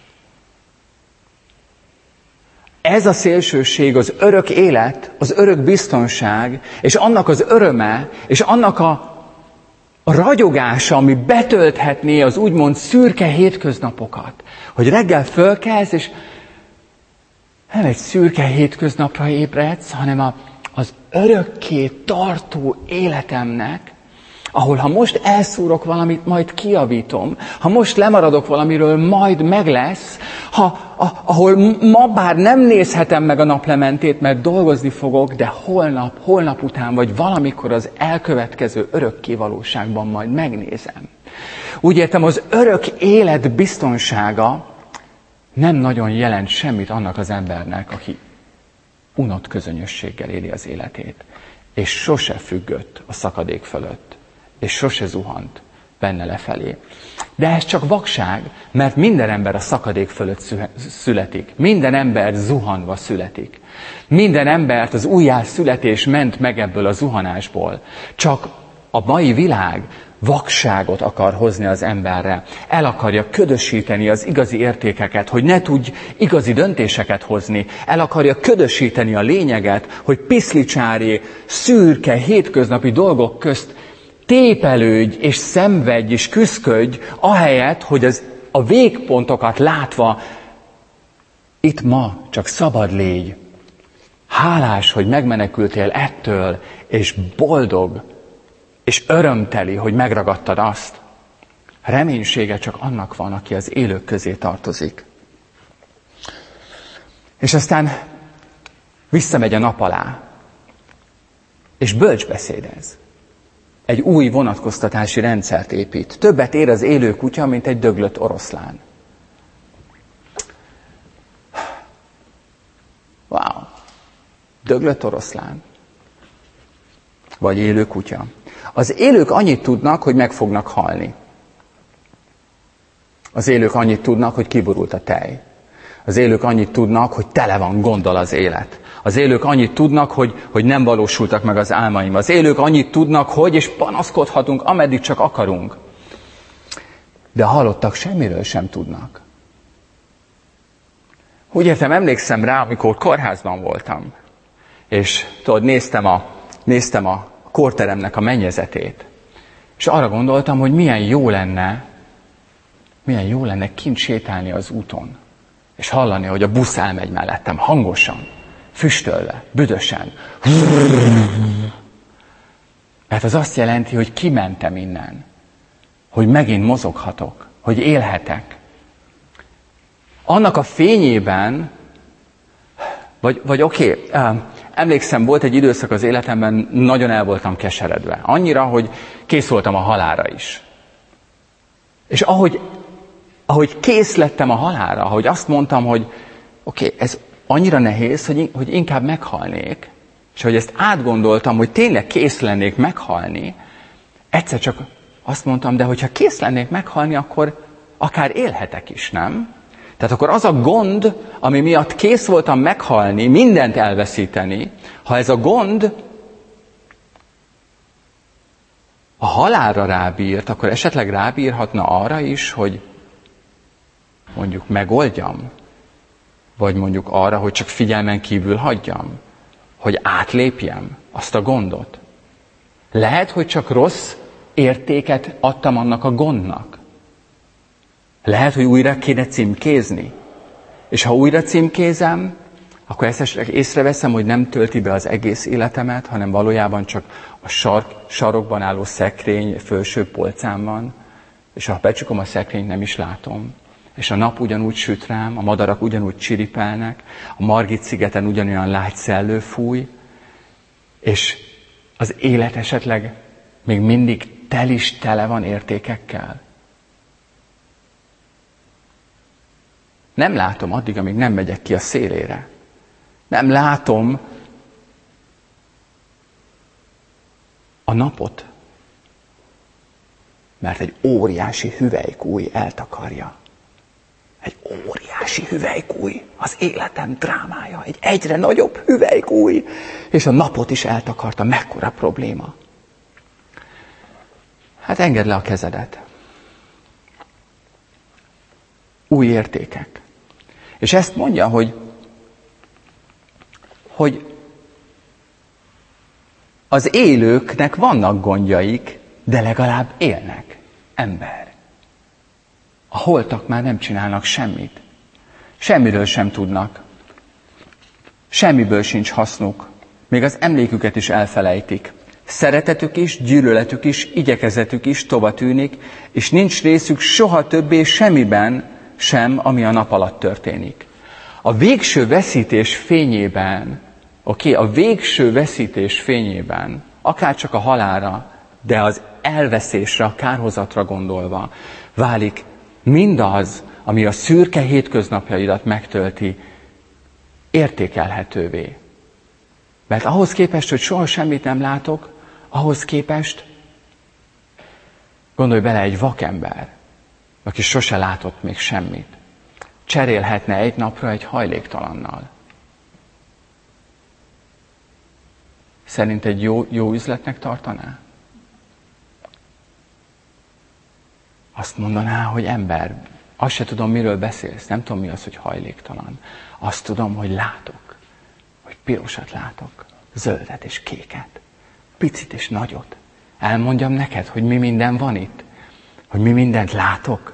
Speaker 3: Ez a szélsőség, az örök élet, az örök biztonság, és annak az öröme, és annak a ragyogása, ami betölthetné az úgymond szürke hétköznapokat. Hogy reggel fölkelsz, és nem egy szürke hétköznapra ébredsz, hanem az örökké tartó életemnek, ahol ha most elszúrok valamit, majd kijavítom, ha most lemaradok valamiről, majd meg lesz, ahol ma bár nem nézhetem meg a naplementét, mert dolgozni fogok, de holnap után, vagy valamikor az elkövetkező örökké valóságban majd megnézem. Úgy értem, az örök élet biztonsága nem nagyon jelent semmit annak az embernek, aki unott közönösséggel éli az életét, és sose függött a szakadék fölött, és sose zuhant benne lefelé. De ez csak vakság, mert minden ember a szakadék fölött születik. Minden ember zuhanva születik. Minden embert az újjászületés ment meg ebből a zuhanásból. Csak a mai világ vakságot akar hozni az emberre. El akarja ködösíteni az igazi értékeket, hogy ne tudj igazi döntéseket hozni. El akarja ködösíteni a lényeget, hogy piszlicsári, szürke, hétköznapi dolgok közt tépelődj és szenvedj és küszködj, ahelyett, hogy a végpontokat látva itt ma csak szabad légy. Hálás, hogy megmenekültél ettől, és boldog, és örömteli, hogy megragadtad azt. Reménysége csak annak van, aki az élők közé tartozik. És aztán visszamegy a nap alá, és bölcsbeszédez. Egy új vonatkoztatási rendszert épít. Többet ér az élő kutya, mint egy döglött oroszlán. Wow! Döglött oroszlán. Vagy élő kutya. Az élők annyit tudnak, hogy meg fognak halni. Az élők annyit tudnak, hogy kiborult a tej. Az élők annyit tudnak, hogy tele van gonddal az élet. Az élők annyit tudnak, hogy nem valósultak meg az álmaim. Az élők annyit tudnak, hogy, és panaszkodhatunk, ameddig csak akarunk. De a halottak semmiről sem tudnak. Úgy értem, emlékszem rá, amikor kórházban voltam, és tudod, néztem a kórteremnek a mennyezetét, és arra gondoltam, hogy milyen jó lenne kint sétálni az úton, és hallani, hogy a busz elmegy mellettem, hangosan, füstölve, büdösen. Mert az azt jelenti, hogy kimentem innen, hogy megint mozoghatok, hogy élhetek. Annak a fényében, vagy oké, emlékszem, volt egy időszak az életemben, nagyon el voltam keseredve. Annyira, hogy kész voltam a halálra is. És ahogy kész lettem a halálra, ahogy azt mondtam, hogy oké, ez annyira nehéz, hogy inkább meghalnék, és hogy ezt átgondoltam, hogy tényleg kész lennék meghalni, egyszer csak azt mondtam, de hogyha kész lennék meghalni, akkor akár élhetek is, nem? Tehát akkor az a gond, ami miatt kész voltam meghalni, mindent elveszíteni, ha ez a gond a halálra rábírt, akkor esetleg rábírhatna arra is, hogy mondjuk megoldjam, vagy mondjuk arra, hogy csak figyelmen kívül hagyjam, hogy átlépjem azt a gondot. Lehet, hogy csak rossz értéket adtam annak a gondnak. Lehet, hogy újra kéne címkézni. És ha újra címkézem, akkor esetleg észreveszem, hogy nem tölti be az egész életemet, hanem valójában csak a sarokban álló szekrény felső polcán van, és ha becsukom a szekrényt, nem is látom. És a nap ugyanúgy süt rám, a madarak ugyanúgy csiripelnek, a Margit-szigeten ugyanolyan lágy szellő fúj, és az élet esetleg még mindig tele van értékekkel. Nem látom addig, amíg nem megyek ki a szélére. Nem látom a napot, mert egy óriási hüvelykúj eltakarja. Egy óriási hüvelykúj, az életem drámája, egy egyre nagyobb hüvelykúj, és a napot is eltakarta, mekkora probléma. Hát engedd le a kezedet. Új értékek. És ezt mondja, hogy az élőknek vannak gondjaik, de legalább élnek, ember. A holtak már nem csinálnak semmit. Semmiről sem tudnak. Semmiből sincs hasznuk. Még az emléküket is elfelejtik. Szeretetük is, gyűlöletük is, igyekezetük is tovatűnik, és nincs részük soha többé semmiben sem, ami a nap alatt történik. A végső veszítés fényében, a végső veszítés fényében, akárcsak a halálra, de az elveszésre, a kárhozatra gondolva, válik mindaz, ami a szürke hétköznapjaidat megtölti, értékelhetővé. Mert ahhoz képest, hogy soha semmit nem látok, ahhoz képest gondolj bele, egy vakember, aki sose látott még semmit, cserélhetne egy napra egy hajléktalannal. Szerint egy jó üzletnek tartaná? Azt mondaná, hogy ember, azt se tudom, miről beszélsz, nem tudom, mi az, hogy hajléktalan. Azt tudom, hogy látok, hogy pirosat látok, zöldet és kéket, picit és nagyot. Elmondjam neked, hogy mi minden van itt, hogy mi mindent látok.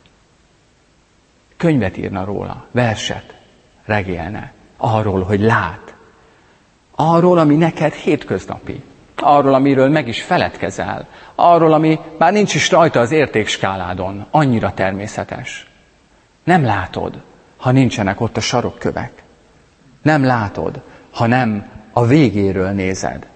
Speaker 3: Könyvet írna róla, verset regélne, arról, hogy lát. Arról, ami neked hétköznapi. Arról, amiről meg is feledkezel. Arról, ami már nincs is rajta az értékskáládon. Annyira természetes. Nem látod, ha nincsenek ott a sarokkövek. Nem látod, ha nem a végéről nézed.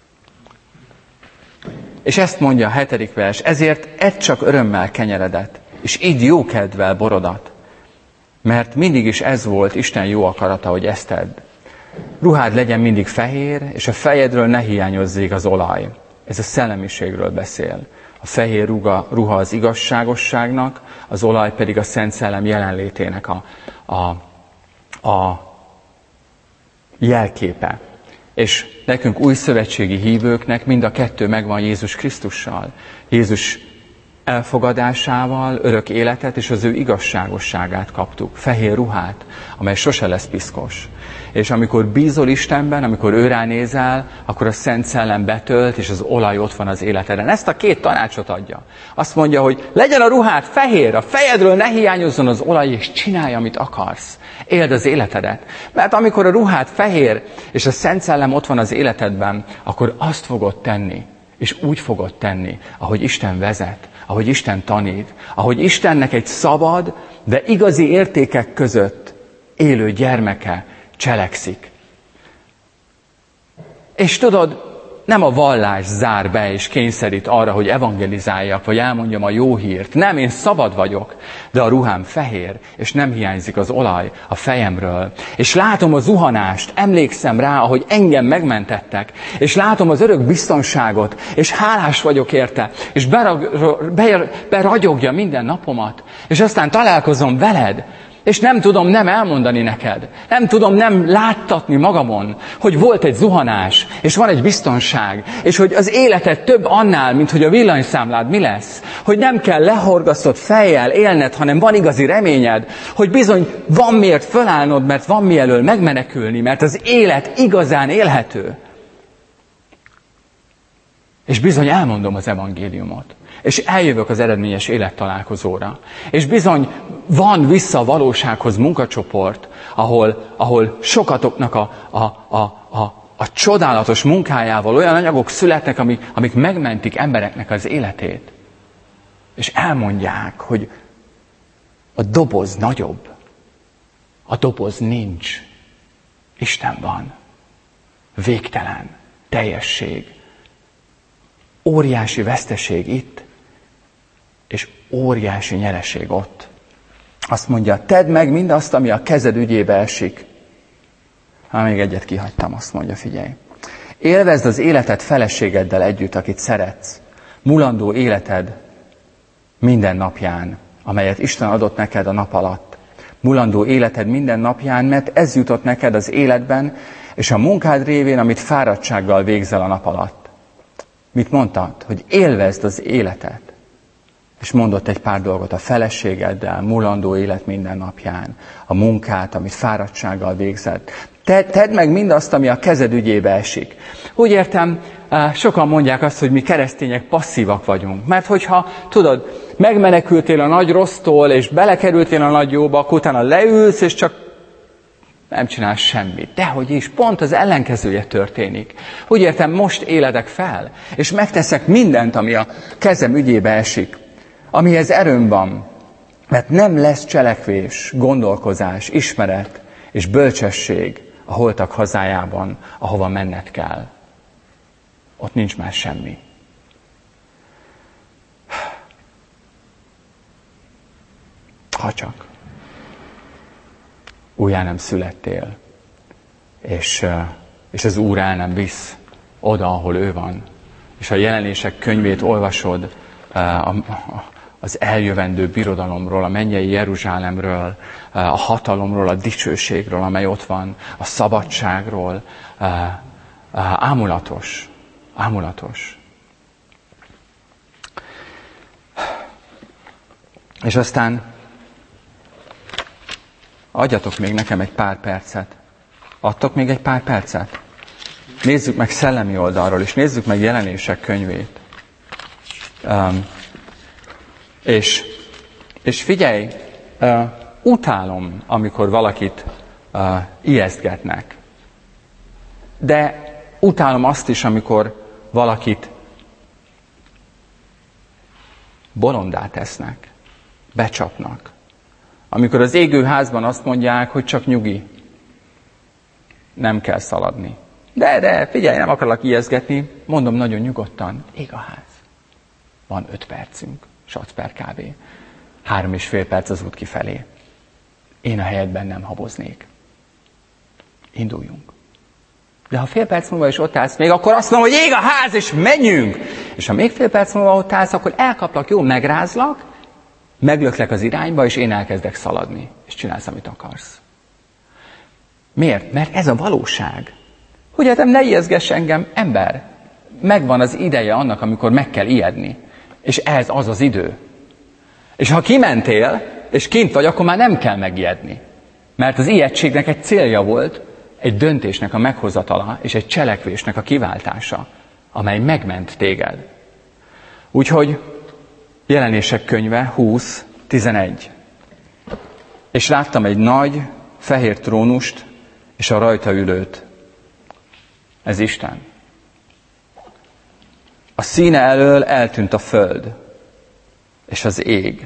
Speaker 3: És ezt mondja a 7. vers. Ezért edd csak örömmel kenyeredet, és idd jókedvvel borodat. Mert mindig is ez volt Isten jó akarata, hogy ezt tedd. Ruhád legyen mindig fehér, és a fejedről ne hiányozzék az olaj. Ez a szellemiségről beszél. A fehér ruha az igazságosságnak, az olaj pedig a Szent Szellem jelenlétének jelképe. És nekünk új szövetségi hívőknek mind a kettő megvan Jézus Krisztussal. Jézus elfogadásával örök életet és az ő igazságosságát kaptuk. Fehér ruhát, amely sose lesz piszkos. És amikor bízol Istenben, amikor ő ránézel, akkor a Szent Szellem betölt, és az olaj ott van az életeden. Ezt a két tanácsot adja. Azt mondja, hogy legyen a ruhád fehér, a fejedről ne hiányozzon az olaj, és csinálj, amit akarsz. Éld az életedet. Mert amikor a ruhád fehér, és a Szent Szellem ott van az életedben, akkor azt fogod tenni, és úgy fogod tenni, ahogy Isten vezet, ahogy Isten tanít, ahogy Istennek egy szabad, de igazi értékek között élő gyermeke cselekszik. És tudod, nem a vallás zár be és kényszerít arra, hogy evangelizáljak, vagy elmondjam a jó hírt. Nem, én szabad vagyok, de a ruhám fehér, és nem hiányzik az olaj a fejemről. És látom a zuhanást, emlékszem rá, ahogy engem megmentettek, és látom az örök biztonságot, és hálás vagyok érte, és beragyogja minden napomat, és aztán találkozom veled, és nem tudom nem elmondani neked, nem tudom nem láttatni magamon, hogy volt egy zuhanás, és van egy biztonság, és hogy az életed több annál, mint hogy a villanyszámlád mi lesz, hogy nem kell lehorgasztott fejjel élned, hanem van igazi reményed, hogy bizony van miért fölállnod, mert van mi elől megmenekülni, mert az élet igazán élhető. És bizony elmondom az evangéliumot. És eljövök az eredményes élettalálkozóra. És bizony van vissza a valósághoz munkacsoport, ahol sokatoknak a csodálatos munkájával olyan anyagok születnek, amik megmentik embereknek az életét. És elmondják, hogy a doboz nagyobb. A doboz nincs. Isten van. Végtelen. Teljesség. Óriási veszteség itt, és óriási nyereség ott. Azt mondja, tedd meg mindazt, ami a kezed ügyébe esik. Még egyet kihagytam, azt mondja, figyelj. Élvezd az életed feleségeddel együtt, akit szeretsz. Mulandó életed minden napján, amelyet Isten adott neked a nap alatt. Mulandó életed minden napján, mert ez jutott neked az életben, és a munkád révén, amit fáradtsággal végzel a nap alatt. Mit mondtad? Hogy élvezd az életet. És mondott egy pár dolgot a feleségeddel, mulandó élet minden napján, a munkát, amit fáradtsággal végzed. Tedd meg mindazt, ami a kezed ügyébe esik. Úgy értem, sokan mondják azt, hogy mi keresztények passzívak vagyunk. Mert hogyha, tudod, megmenekültél a nagy rossztól, és belekerültél a nagy jóba, akkor utána leülsz, és csak nem csinálsz semmit. Dehogy is, pont az ellenkezője történik. Úgy értem, most éledek fel, és megteszek mindent, ami a kezem ügyébe esik, amihez erőm van, mert nem lesz cselekvés, gondolkozás, ismeret és bölcsesség a holtak hazájában, ahova menned kell. Ott nincs már semmi. Ha csak újjá nem születtél, és az Úr el nem visz oda, ahol ő van, és a Jelenések könyvét olvasod, az eljövendő birodalomról, a mennyei Jeruzsálemről, a hatalomról, a dicsőségről, amely ott van, a szabadságról. Ámulatos. Ámulatos. És aztán adjatok még nekem egy pár percet. Adtok még egy pár percet? Nézzük meg szellemi oldalról, és nézzük meg Jelenések könyvét. És figyelj, utálom, amikor valakit ijesztgetnek. De utálom azt is, amikor valakit bolondá tesznek, becsapnak. Amikor az égőházban azt mondják, hogy csak nyugi, nem kell szaladni. De figyelj, nem akarlak ijesztgetni, mondom nagyon nyugodtan, ég a ház. Van 5 percünk, Sac per kb. 3,5 perc az út kifelé. Én a helyedben nem haboznék. Induljunk. De ha fél perc múlva is ott állsz még, akkor azt mondom, hogy ég a ház, és menjünk! És ha még fél perc múlva ott állsz, akkor elkaplak, jó, megrázlak, meglöklek az irányba, és én elkezdek szaladni. És csinálsz, amit akarsz. Miért? Mert ez a valóság. Hogy hát ne ijeszgess engem, ember. Megvan az ideje annak, amikor meg kell ijedni. És ez az az idő. És ha kimentél, és kint vagy, akkor már nem kell megijedni. Mert az ijegységnek egy célja volt, egy döntésnek a meghozatala, és egy cselekvésnek a kiváltása, amely megment téged. Úgyhogy Jelenések könyve 20:11. És láttam egy nagy, fehér trónust, és a rajta ülőt. Ez Isten. A színe elől eltűnt a föld, és az ég.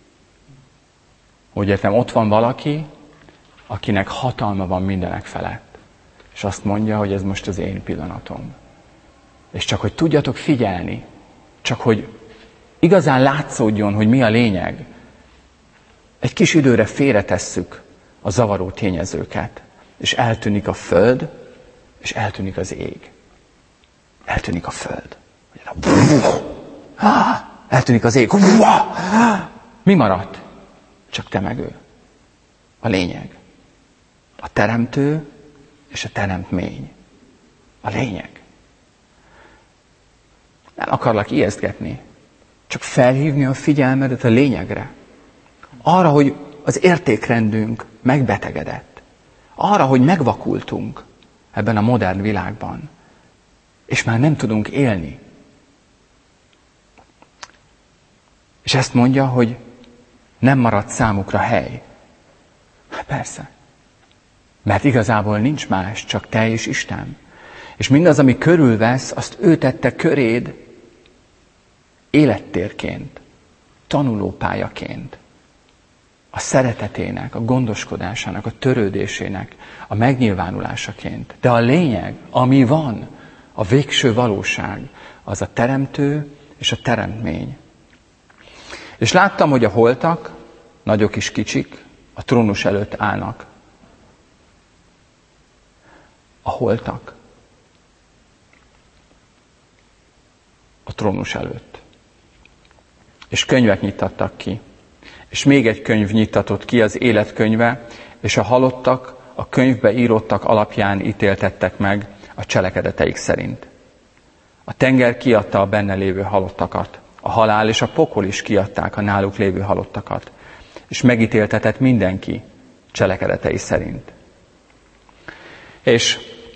Speaker 3: Úgy értem, ott van valaki, akinek hatalma van mindenek felett. És azt mondja, hogy ez most az én pillanatom. És csak hogy tudjatok figyelni, csak hogy igazán látszódjon, hogy mi a lényeg, egy kis időre félretesszük a zavaró tényezőket, és eltűnik a föld, és eltűnik az ég. Eltűnik a föld. Eltűnik az ég. Mi maradt? Csak te meg ő. A lényeg. A teremtő és a teremtmény. A lényeg. Nem akarlak ijesztgetni, csak felhívni a figyelmedet a lényegre. Arra, hogy az értékrendünk megbetegedett. Arra, hogy megvakultunk ebben a modern világban. És már nem tudunk élni. És ezt mondja, hogy nem maradt számukra hely. Hát persze. Mert igazából nincs más, csak te és Isten. És mindaz, ami körülvesz, azt ő tette köréd élettérként, tanulópályaként. A szeretetének, a gondoskodásának, a törődésének, a megnyilvánulásaként. De a lényeg, ami van, a végső valóság, az a teremtő és a teremtmény. És láttam, hogy a holtak, nagyok és kicsik, a trónus előtt állnak. A holtak. A trónus előtt. És könyvek nyittattak ki. És még egy könyv nyittatott ki, az életkönyve, és a halottak a könyvbe írottak alapján ítéltettek meg a cselekedeteik szerint. A tenger kiadta a benne lévő halottakat. A halál és a pokol is kiadták a náluk lévő halottakat. És megítéltetett mindenki cselekedetei szerint. És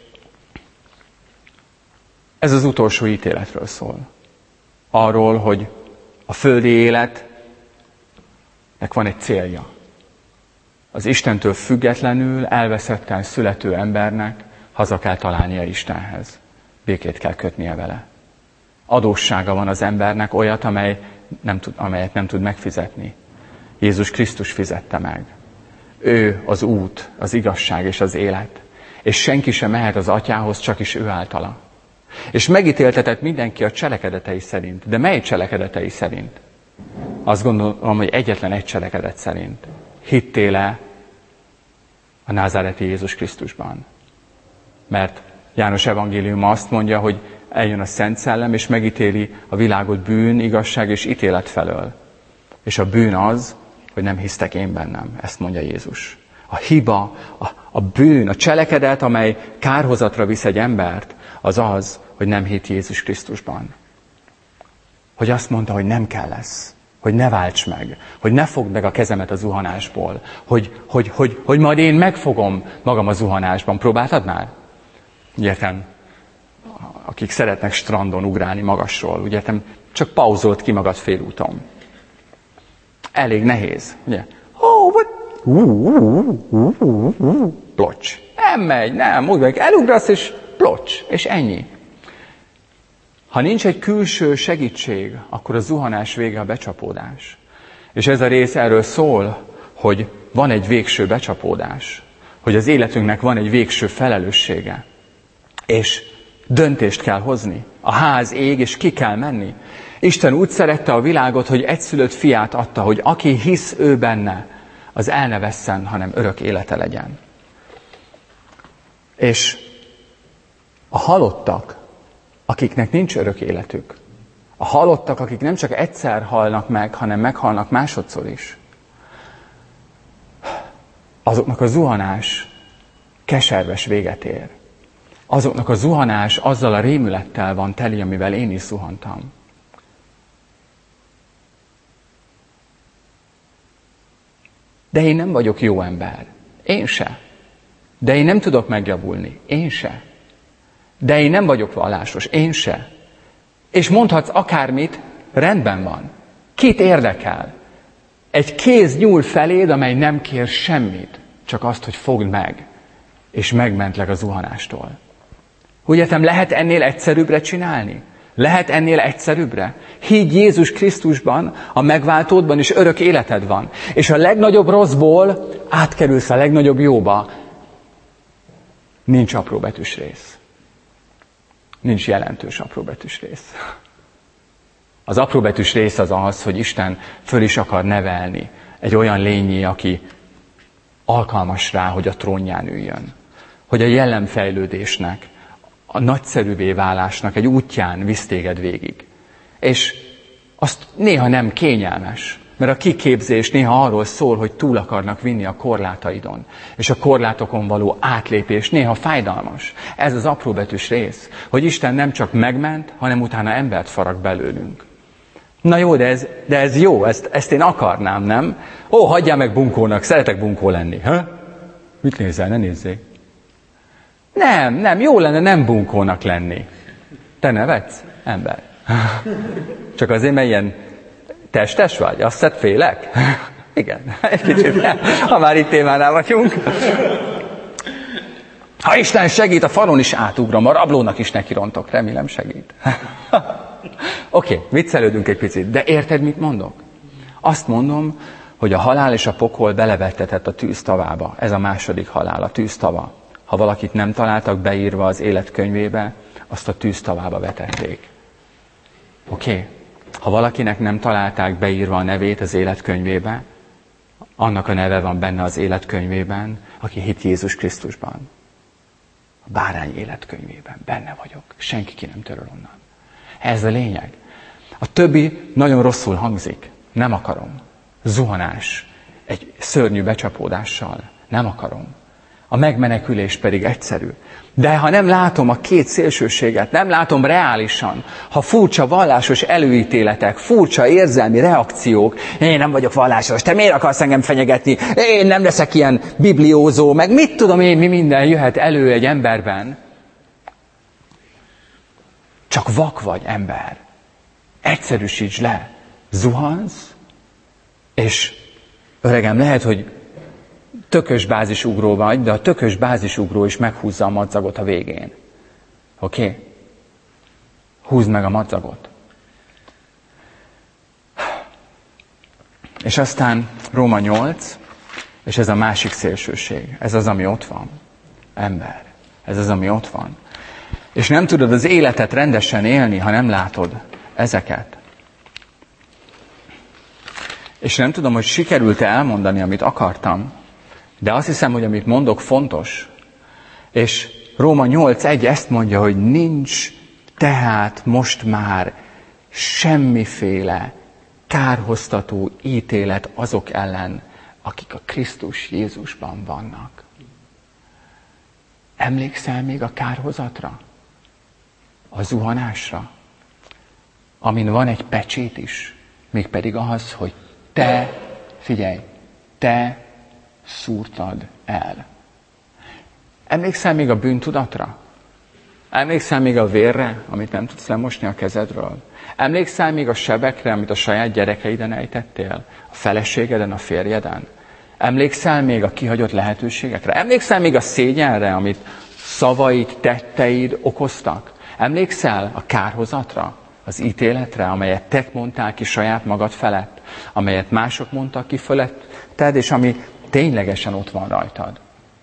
Speaker 3: ez az utolsó ítéletről szól. Arról, hogy a földi életnek van egy célja. Az Istentől függetlenül elveszetten születő embernek haza kell találnia Istenhez. Békét kell kötnie vele. Adóssága van az embernek olyat, amelyet nem tud megfizetni. Jézus Krisztus fizette meg. Ő az út, az igazság és az élet. És senki sem mehet az Atyához, csak is ő általa. És megítéltetett mindenki a cselekedetei szerint. De mely cselekedetei szerint? Azt gondolom, hogy egyetlen egy cselekedet szerint. Hittél-e a názáreti Jézus Krisztusban? Mert János evangéliuma azt mondja, hogy eljön a Szent Szellem, és megítéli a világot bűn, igazság és ítélet felől. És a bűn az, hogy nem hisztek én bennem. Ezt mondja Jézus. A hiba, a bűn, a cselekedet, amely kárhozatra visz egy embert, az az, hogy nem hitt Jézus Krisztusban. Hogy azt mondta, hogy nem kell lesz. Hogy ne válts meg. Hogy ne fogd meg a kezemet a zuhanásból. Hogy majd én megfogom magam a zuhanásban. Próbáltad már? Értem, akik szeretnek strandon ugrálni magasról. Ugye, csak pauzolt ki magad félúton. Elég nehéz. Ugye? Plocs. Nem megy, nem. Úgy meg elugrasz, és plocs. És ennyi. Ha nincs egy külső segítség, akkor a zuhanás vége a becsapódás. És ez a rész erről szól, hogy van egy végső becsapódás. Hogy az életünknek van egy végső felelőssége. És döntést kell hozni. A ház ég, és ki kell menni. Isten úgy szerette a világot, hogy egyszülött fiát adta, hogy aki hisz ő benne, az el ne vesszen, hanem örök élete legyen. És a halottak, akiknek nincs örök életük, a halottak, akik nem csak egyszer halnak meg, hanem meghalnak másodszor is, azoknak a zuhanás keserves véget ér. Azoknak a zuhanás azzal a rémülettel van teli, amivel én is zuhantam. De én nem vagyok jó ember. Én se. De én nem tudok megjavulni. Én se. De én nem vagyok vallásos. Én se. És mondhatsz akármit, rendben van. Kit érdekel? Egy kéz nyúl feléd, amely nem kér semmit, csak azt, hogy fogd meg, és megmentlek a zuhanástól. Úgy értem, lehet ennél egyszerűbbre csinálni? Lehet ennél egyszerűbbre? Higgy Jézus Krisztusban, a megváltódban, és örök életed van. És a legnagyobb rosszból átkerülsz a legnagyobb jóba. Nincs apróbetűs rész. Nincs jelentős apróbetűs rész. Az apróbetűs rész az az, hogy Isten föl is akar nevelni egy olyan lényé, aki alkalmas rá, hogy a trónján üljön. Hogy a jellemfejlődésnek, a nagyszerűvé válásnak egy útján visz téged végig. És azt néha nem kényelmes, mert a kiképzés néha arról szól, hogy túl akarnak vinni a korlátaidon. És a korlátokon való átlépés néha fájdalmas. Ez az apróbetűs rész, hogy Isten nem csak megment, hanem utána embert farag belőlünk. Na jó, de ez jó, ezt én akarnám, nem? Ó, hagyjál meg bunkónak, szeretek bunkó lenni. Ha? Mit nézel, ne nézzék. Nem, jó lenne nem bunkónak lenni. Te nevetsz? Ember. Csak azért, mert ilyen testes vagy? Azt hiszed, félek? Igen, egy kicsit, ha már itt témánál vagyunk. Ha Isten segít, a falon is átugrom, a rablónak is nekirontok, remélem segít. Oké, viccelődünk egy picit, de érted, mit mondok? Azt mondom, hogy a halál és a pokol belevettetett a tűztavába. Ez a második halál, a tűztava. Ha valakit nem találtak beírva az életkönyvébe, azt a tűztavába vetették. Oké? Ha valakinek nem találták beírva a nevét az életkönyvébe, annak a neve van benne az életkönyvében, aki hitt Jézus Krisztusban. A bárány életkönyvében. Benne vagyok. Senki ki nem töröl onnan. Ez a lényeg. A többi nagyon rosszul hangzik. Nem akarom. Zuhanás. Egy szörnyű becsapódással. Nem akarom. A megmenekülés pedig egyszerű. De ha nem látom a két szélsőséget, nem látom reálisan, ha furcsa vallásos előítéletek, furcsa érzelmi reakciók, én nem vagyok vallásos, te miért akarsz engem fenyegetni, én nem leszek ilyen bibliózó, meg mit tudom én, mi minden jöhet elő egy emberben. Csak vak vagy, ember. Egyszerűsíts le. Zuhansz, és öregem, lehet, hogy tökös bázisugró vagy, de a tökös bázisugró is meghúzza a madzagot a végén. Oké? Húzd meg a madzagot. És aztán Róma 8, és ez a másik szélsőség. Ez az, ami ott van. Ember. Ez az, ami ott van. És nem tudod az életet rendesen élni, ha nem látod ezeket. És nem tudom, hogy sikerült-e elmondani, amit akartam, de azt hiszem, hogy amit mondok fontos. És Róma 8.1 ezt mondja, hogy nincs tehát most már semmiféle kárhoztató ítélet azok ellen, akik a Krisztus Jézusban vannak. Emlékszel még a kárhozatra? A zuhanásra? Amin van egy pecsét is, mégpedig az, hogy te, figyelj, te szúrtad el. Emlékszel még a bűntudatra? Emlékszel még a vérre, amit nem tudsz lemosni a kezedről? Emlékszel még a sebekre, amit a saját gyerekeiden ejtettél? A feleségeden, a férjeden? Emlékszel még a kihagyott lehetőségekre? Emlékszel még a szégyenre, amit szavaid, tetteid okoztak? Emlékszel a kárhozatra, az ítéletre, amelyet te mondtál ki saját magad felett, amelyet mások mondtak ki feletted, és ami ténylegesen ott van rajtad?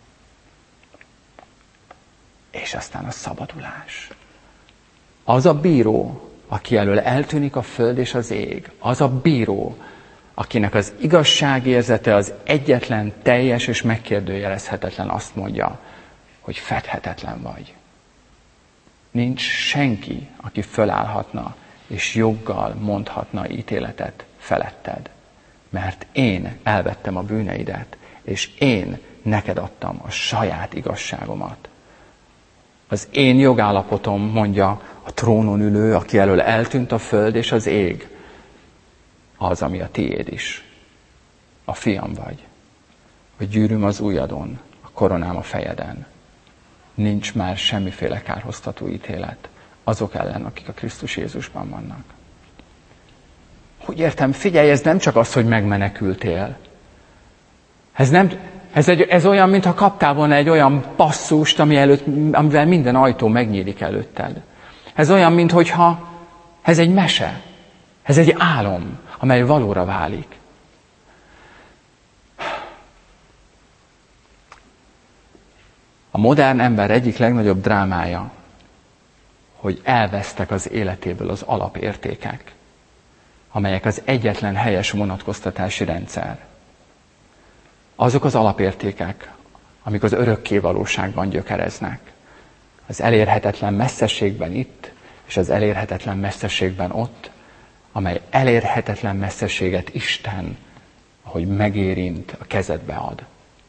Speaker 3: És aztán a szabadulás. Az a bíró, aki elől eltűnik a föld és az ég, az a bíró, akinek az igazságérzete az egyetlen teljes és megkérdőjelezhetetlen, azt mondja, hogy fedhetetlen vagy. Nincs senki, aki fölállhatna és joggal mondhatna ítéletet feletted. Mert én elvettem a bűneidet, és én neked adtam a saját igazságomat. Az én jogállapotom, mondja a trónon ülő, aki elől eltűnt a föld és az ég, az, ami a tiéd is. A fiam vagy. A gyűrűm az ujjadon, a koronám a fejeden. Nincs már semmiféle kárhoztató ítélet azok ellen, akik a Krisztus Jézusban vannak. Úgy értem, figyelj, ez nem csak az, hogy megmenekültél. Ez olyan, mintha kaptál volna egy olyan passzust, amivel minden ajtó megnyílik előtted. Ez olyan, mintha ez egy mese. Ez egy álom, amely valóra válik. A modern ember egyik legnagyobb drámája, hogy elvesztek az életéből az alapértékek, amelyek az egyetlen helyes vonatkoztatási rendszer. Azok az alapértékek, amik az örökké valóságban gyökereznek. Az elérhetetlen messzeségben itt, és az elérhetetlen messzeségben ott, amely elérhetetlen messzeséget Isten, ahogy megérint, a kezedbe ad.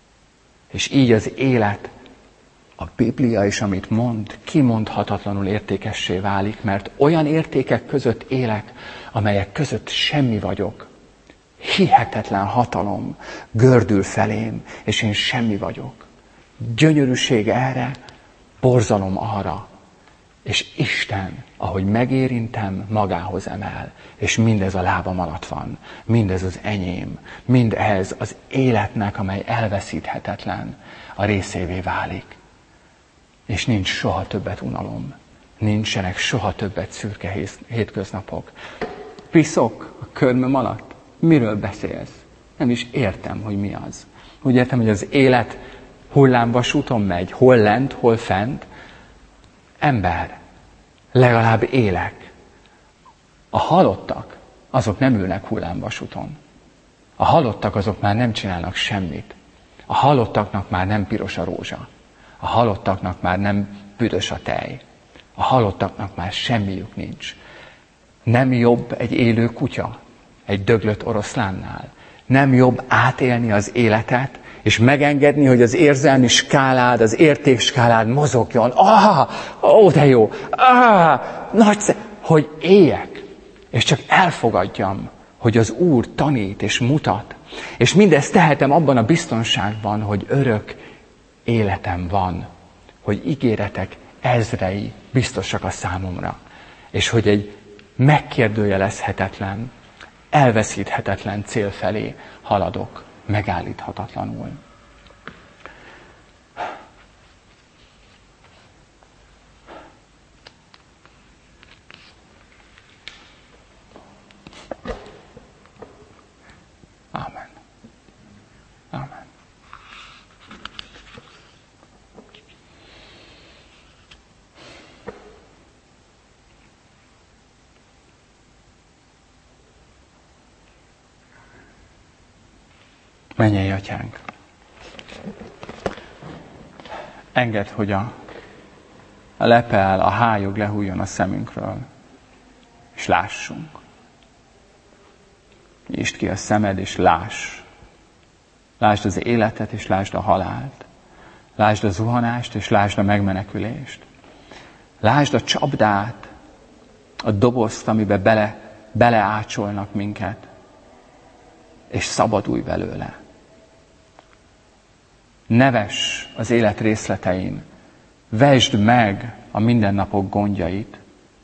Speaker 3: És így az élet, a Biblia is, amit mond, kimondhatatlanul értékessé válik, mert olyan értékek között élek, amelyek között semmi vagyok. Hihetetlen hatalom gördül felém, és én semmi vagyok. Gyönyörűség erre, borzalom arra. És Isten, ahogy megérintem, magához emel. És mindez a lábam alatt van. Mindez az enyém. Mindez az életnek, amely elveszíthetetlen, a részévé válik. És nincs soha többet unalom. Nincsenek soha többet szürke hétköznapok. Piszok a körmöm alatt. Miről beszélsz? Nem is értem, hogy mi az. Úgy értem, hogy az élet hullámvasúton megy, hol lent, hol fent. Ember, legalább élek. A halottak, azok nem ülnek hullámvasúton. A halottak, azok már nem csinálnak semmit. A halottaknak már nem piros a rózsa. A halottaknak már nem büdös a tej. A halottaknak már semmiük nincs. Nem jobb egy élő kutya egy döglött oroszlánnál. Nem jobb átélni az életet, és megengedni, hogy az érzelmi skálád, az értékskálád mozogjon. Ó, de jó! Nagyszerű! Hogy éljek, és csak elfogadjam, hogy az Úr tanít és mutat. És mindezt tehetem abban a biztonságban, hogy örök életem van, hogy ígéretek ezrei biztosak a számomra, és hogy egy megkérdőjelezhetetlen, elveszíthetetlen cél felé haladok, megállíthatatlanul. Amen. Amen. Mennyei Atyánk, engedd, hogy a lepel, a hályog lehújjon a szemünkről, és lássunk. Nyisd ki a szemed, és láss. Lásd az életet, és lásd a halált. Lásd a zuhanást, és lásd a megmenekülést. Lásd a csapdát, a dobozt, amiben beleácsolnak minket, és szabadulj belőle. Nevess az élet részletein, vesd meg a mindennapok gondjait,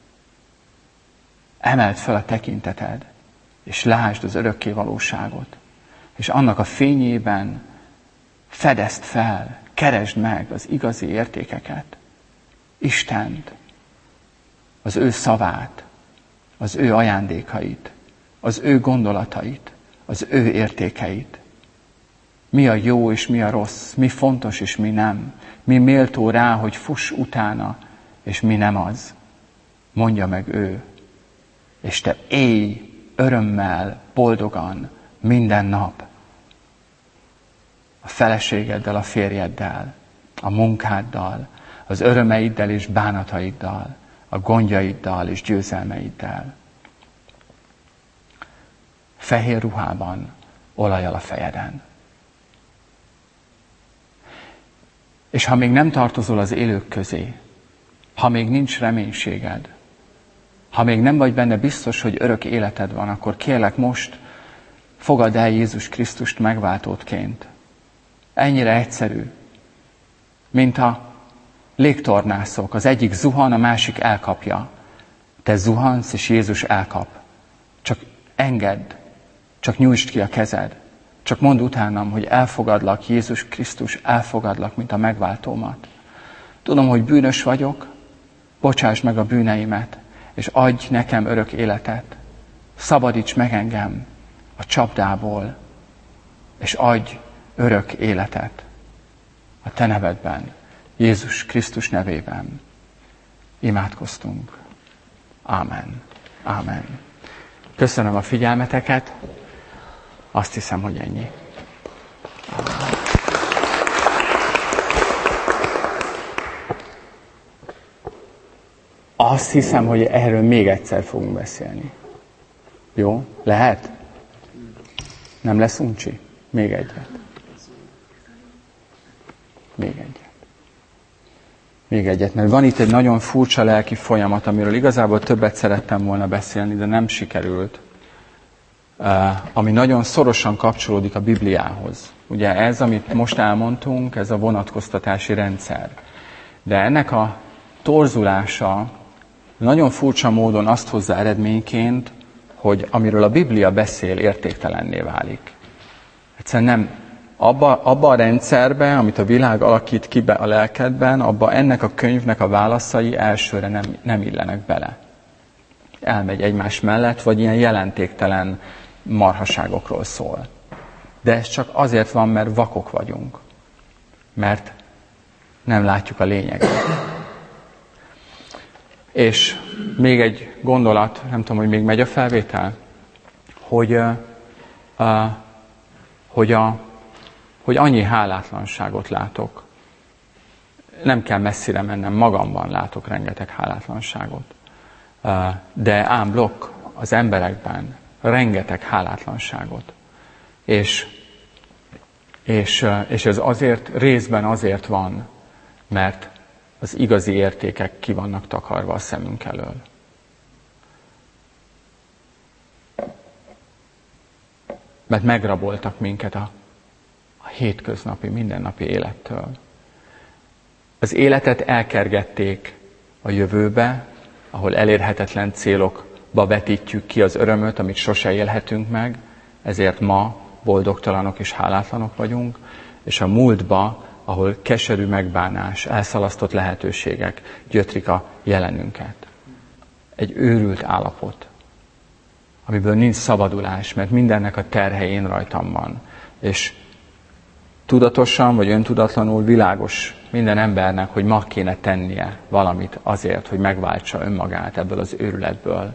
Speaker 3: emeld fel a tekinteted, és lásd az örökké valóságot, és annak a fényében fedezd fel, keresd meg az igazi értékeket, Istent, az ő szavát, az ő ajándékait, az ő gondolatait, az ő értékeit. Mi a jó és mi a rossz, mi fontos és mi nem, mi méltó rá, hogy fuss utána, és mi nem az. Mondja meg ő, és te élj örömmel, boldogan, minden nap. A feleségeddel, a férjeddel, a munkáddal, az örömeiddel és bánataiddal, a gondjaiddal és győzelmeiddel. Fehér ruhában, olajjal a fejeden. És ha még nem tartozol az élők közé, ha még nincs reménységed, ha még nem vagy benne biztos, hogy örök életed van, akkor kérlek most fogadd el Jézus Krisztust megváltótként. Ennyire egyszerű, mint a légtornászok. Az egyik zuhan, a másik elkapja. Te zuhansz, és Jézus elkap. Csak engedd, csak nyújtsd ki a kezed. Csak mondd utánam, hogy elfogadlak, Jézus Krisztus, elfogadlak, mint a megváltómat. Tudom, hogy bűnös vagyok, bocsásd meg a bűneimet, és adj nekem örök életet. Szabadíts meg engem a csapdából, és adj örök életet a te nevedben, Jézus Krisztus nevében. Imádkoztunk. Ámen. Ámen. Köszönöm a figyelmeteket. Azt hiszem, hogy ennyi. Ámen. Azt hiszem, hogy erről még egyszer fogunk beszélni. Jó? Lehet? Nem lesz uncsi? Még egyet. Még egyet, mert van itt egy nagyon furcsa lelki folyamat, amiről igazából többet szerettem volna beszélni, de nem sikerült. Ami nagyon szorosan kapcsolódik a Bibliához. Ugye ez, amit most elmondtunk, ez a vonatkoztatási rendszer. De ennek a torzulása nagyon furcsa módon azt hozza eredményként, hogy amiről a Biblia beszél, értéktelenné válik. Egyszerűen nem abba a rendszerbe, amit a világ alakít ki be a lelkedben, abba ennek a könyvnek a válaszai elsőre nem illenek bele. Elmegy egymás mellett, vagy ilyen jelentéktelen marhaságokról szól. De ez csak azért van, mert vakok vagyunk. Mert nem látjuk a lényeget. És még egy gondolat, nem tudom, hogy még megy a felvétel, hogy annyi hálátlanságot látok. Nem kell messzire mennem, magamban látok rengeteg hálátlanságot. De ám blokk az emberekben rengeteg hálátlanságot. És ez azért, részben azért van, mert az igazi értékek ki vannak takarva a szemünk elől. Mert megraboltak minket a hétköznapi, mindennapi élettől. Az életet elkergették a jövőbe, ahol elérhetetlen célokba vetítjük ki az örömöt, amit sose élhetünk meg, ezért ma boldogtalanok és hálátlanok vagyunk, és a múltba, ahol keserű megbánás, elszalasztott lehetőségek gyötrik a jelenünket. Egy őrült állapot, amiből nincs szabadulás, mert mindennek a terhe én rajtam van. És tudatosan vagy öntudatlanul világos minden embernek, hogy ma kéne tennie valamit azért, hogy megváltsa önmagát ebből az őrületből.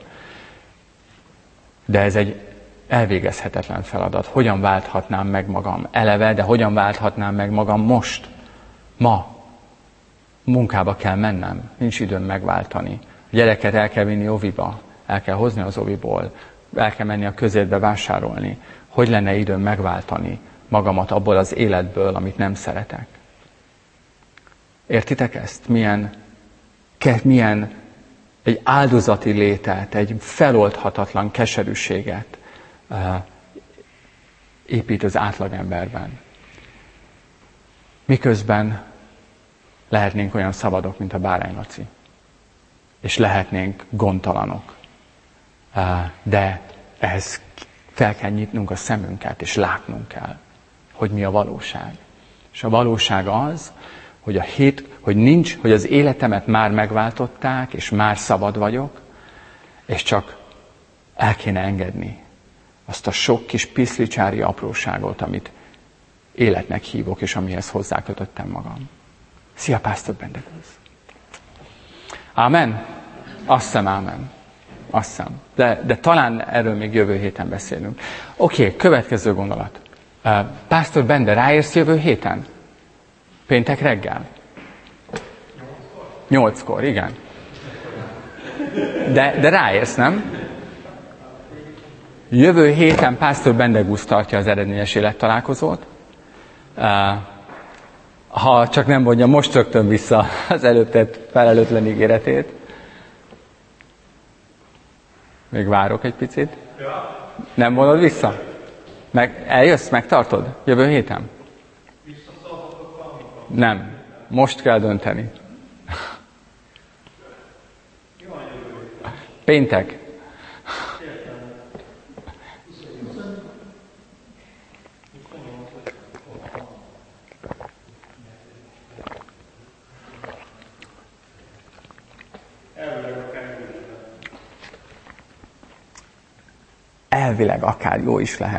Speaker 3: De ez egy elvégezhetetlen feladat. Hogyan válthatnám meg magam eleve, de hogyan válthatnám meg magam most? Ma. Munkába kell mennem, nincs időm megváltani. A gyereket el kell vinni oviba, el kell hozni az oviból, el kell menni a közértbe vásárolni. Hogy lenne időm megváltani magamat abból az életből, amit nem szeretek? Értitek ezt? Milyen egy áldozati létet, egy feloldhatatlan keserűséget épít az átlagemberben. Miközben lehetnénk olyan szabadok, mint a Bárány Laci. És lehetnénk gondtalanok. De ehhez fel kell nyitnunk a szemünket, és látnunk kell, hogy mi a valóság. És a valóság az, hogy az életemet már megváltották, és már szabad vagyok, és csak el kéne engedni azt a sok kis piszlicsári apróságot, amit életnek hívok, és amihez hozzákötöttem magam. Szia, Pásztor Bendegúz! Ámen? Azt hiszem, ámen. Azt hiszem. De talán erről még jövő héten beszélünk. Oké, következő gondolat. Pásztor Bende, ráérsz jövő héten? Péntek reggel? 8-kor, igen. De ráérsz, nem? Jövő héten Pásztor Bendegúz tartja az eredményes élettalálkozót. Ha csak nem mondja most rögtön vissza az előbb tett felelőtlen ígéretét. Még várok egy picit. Nem vonod vissza? Eljössz, megtartod? Jövő héten? Nem. Most kell dönteni. Péntek. Elvileg akár jó is lehet.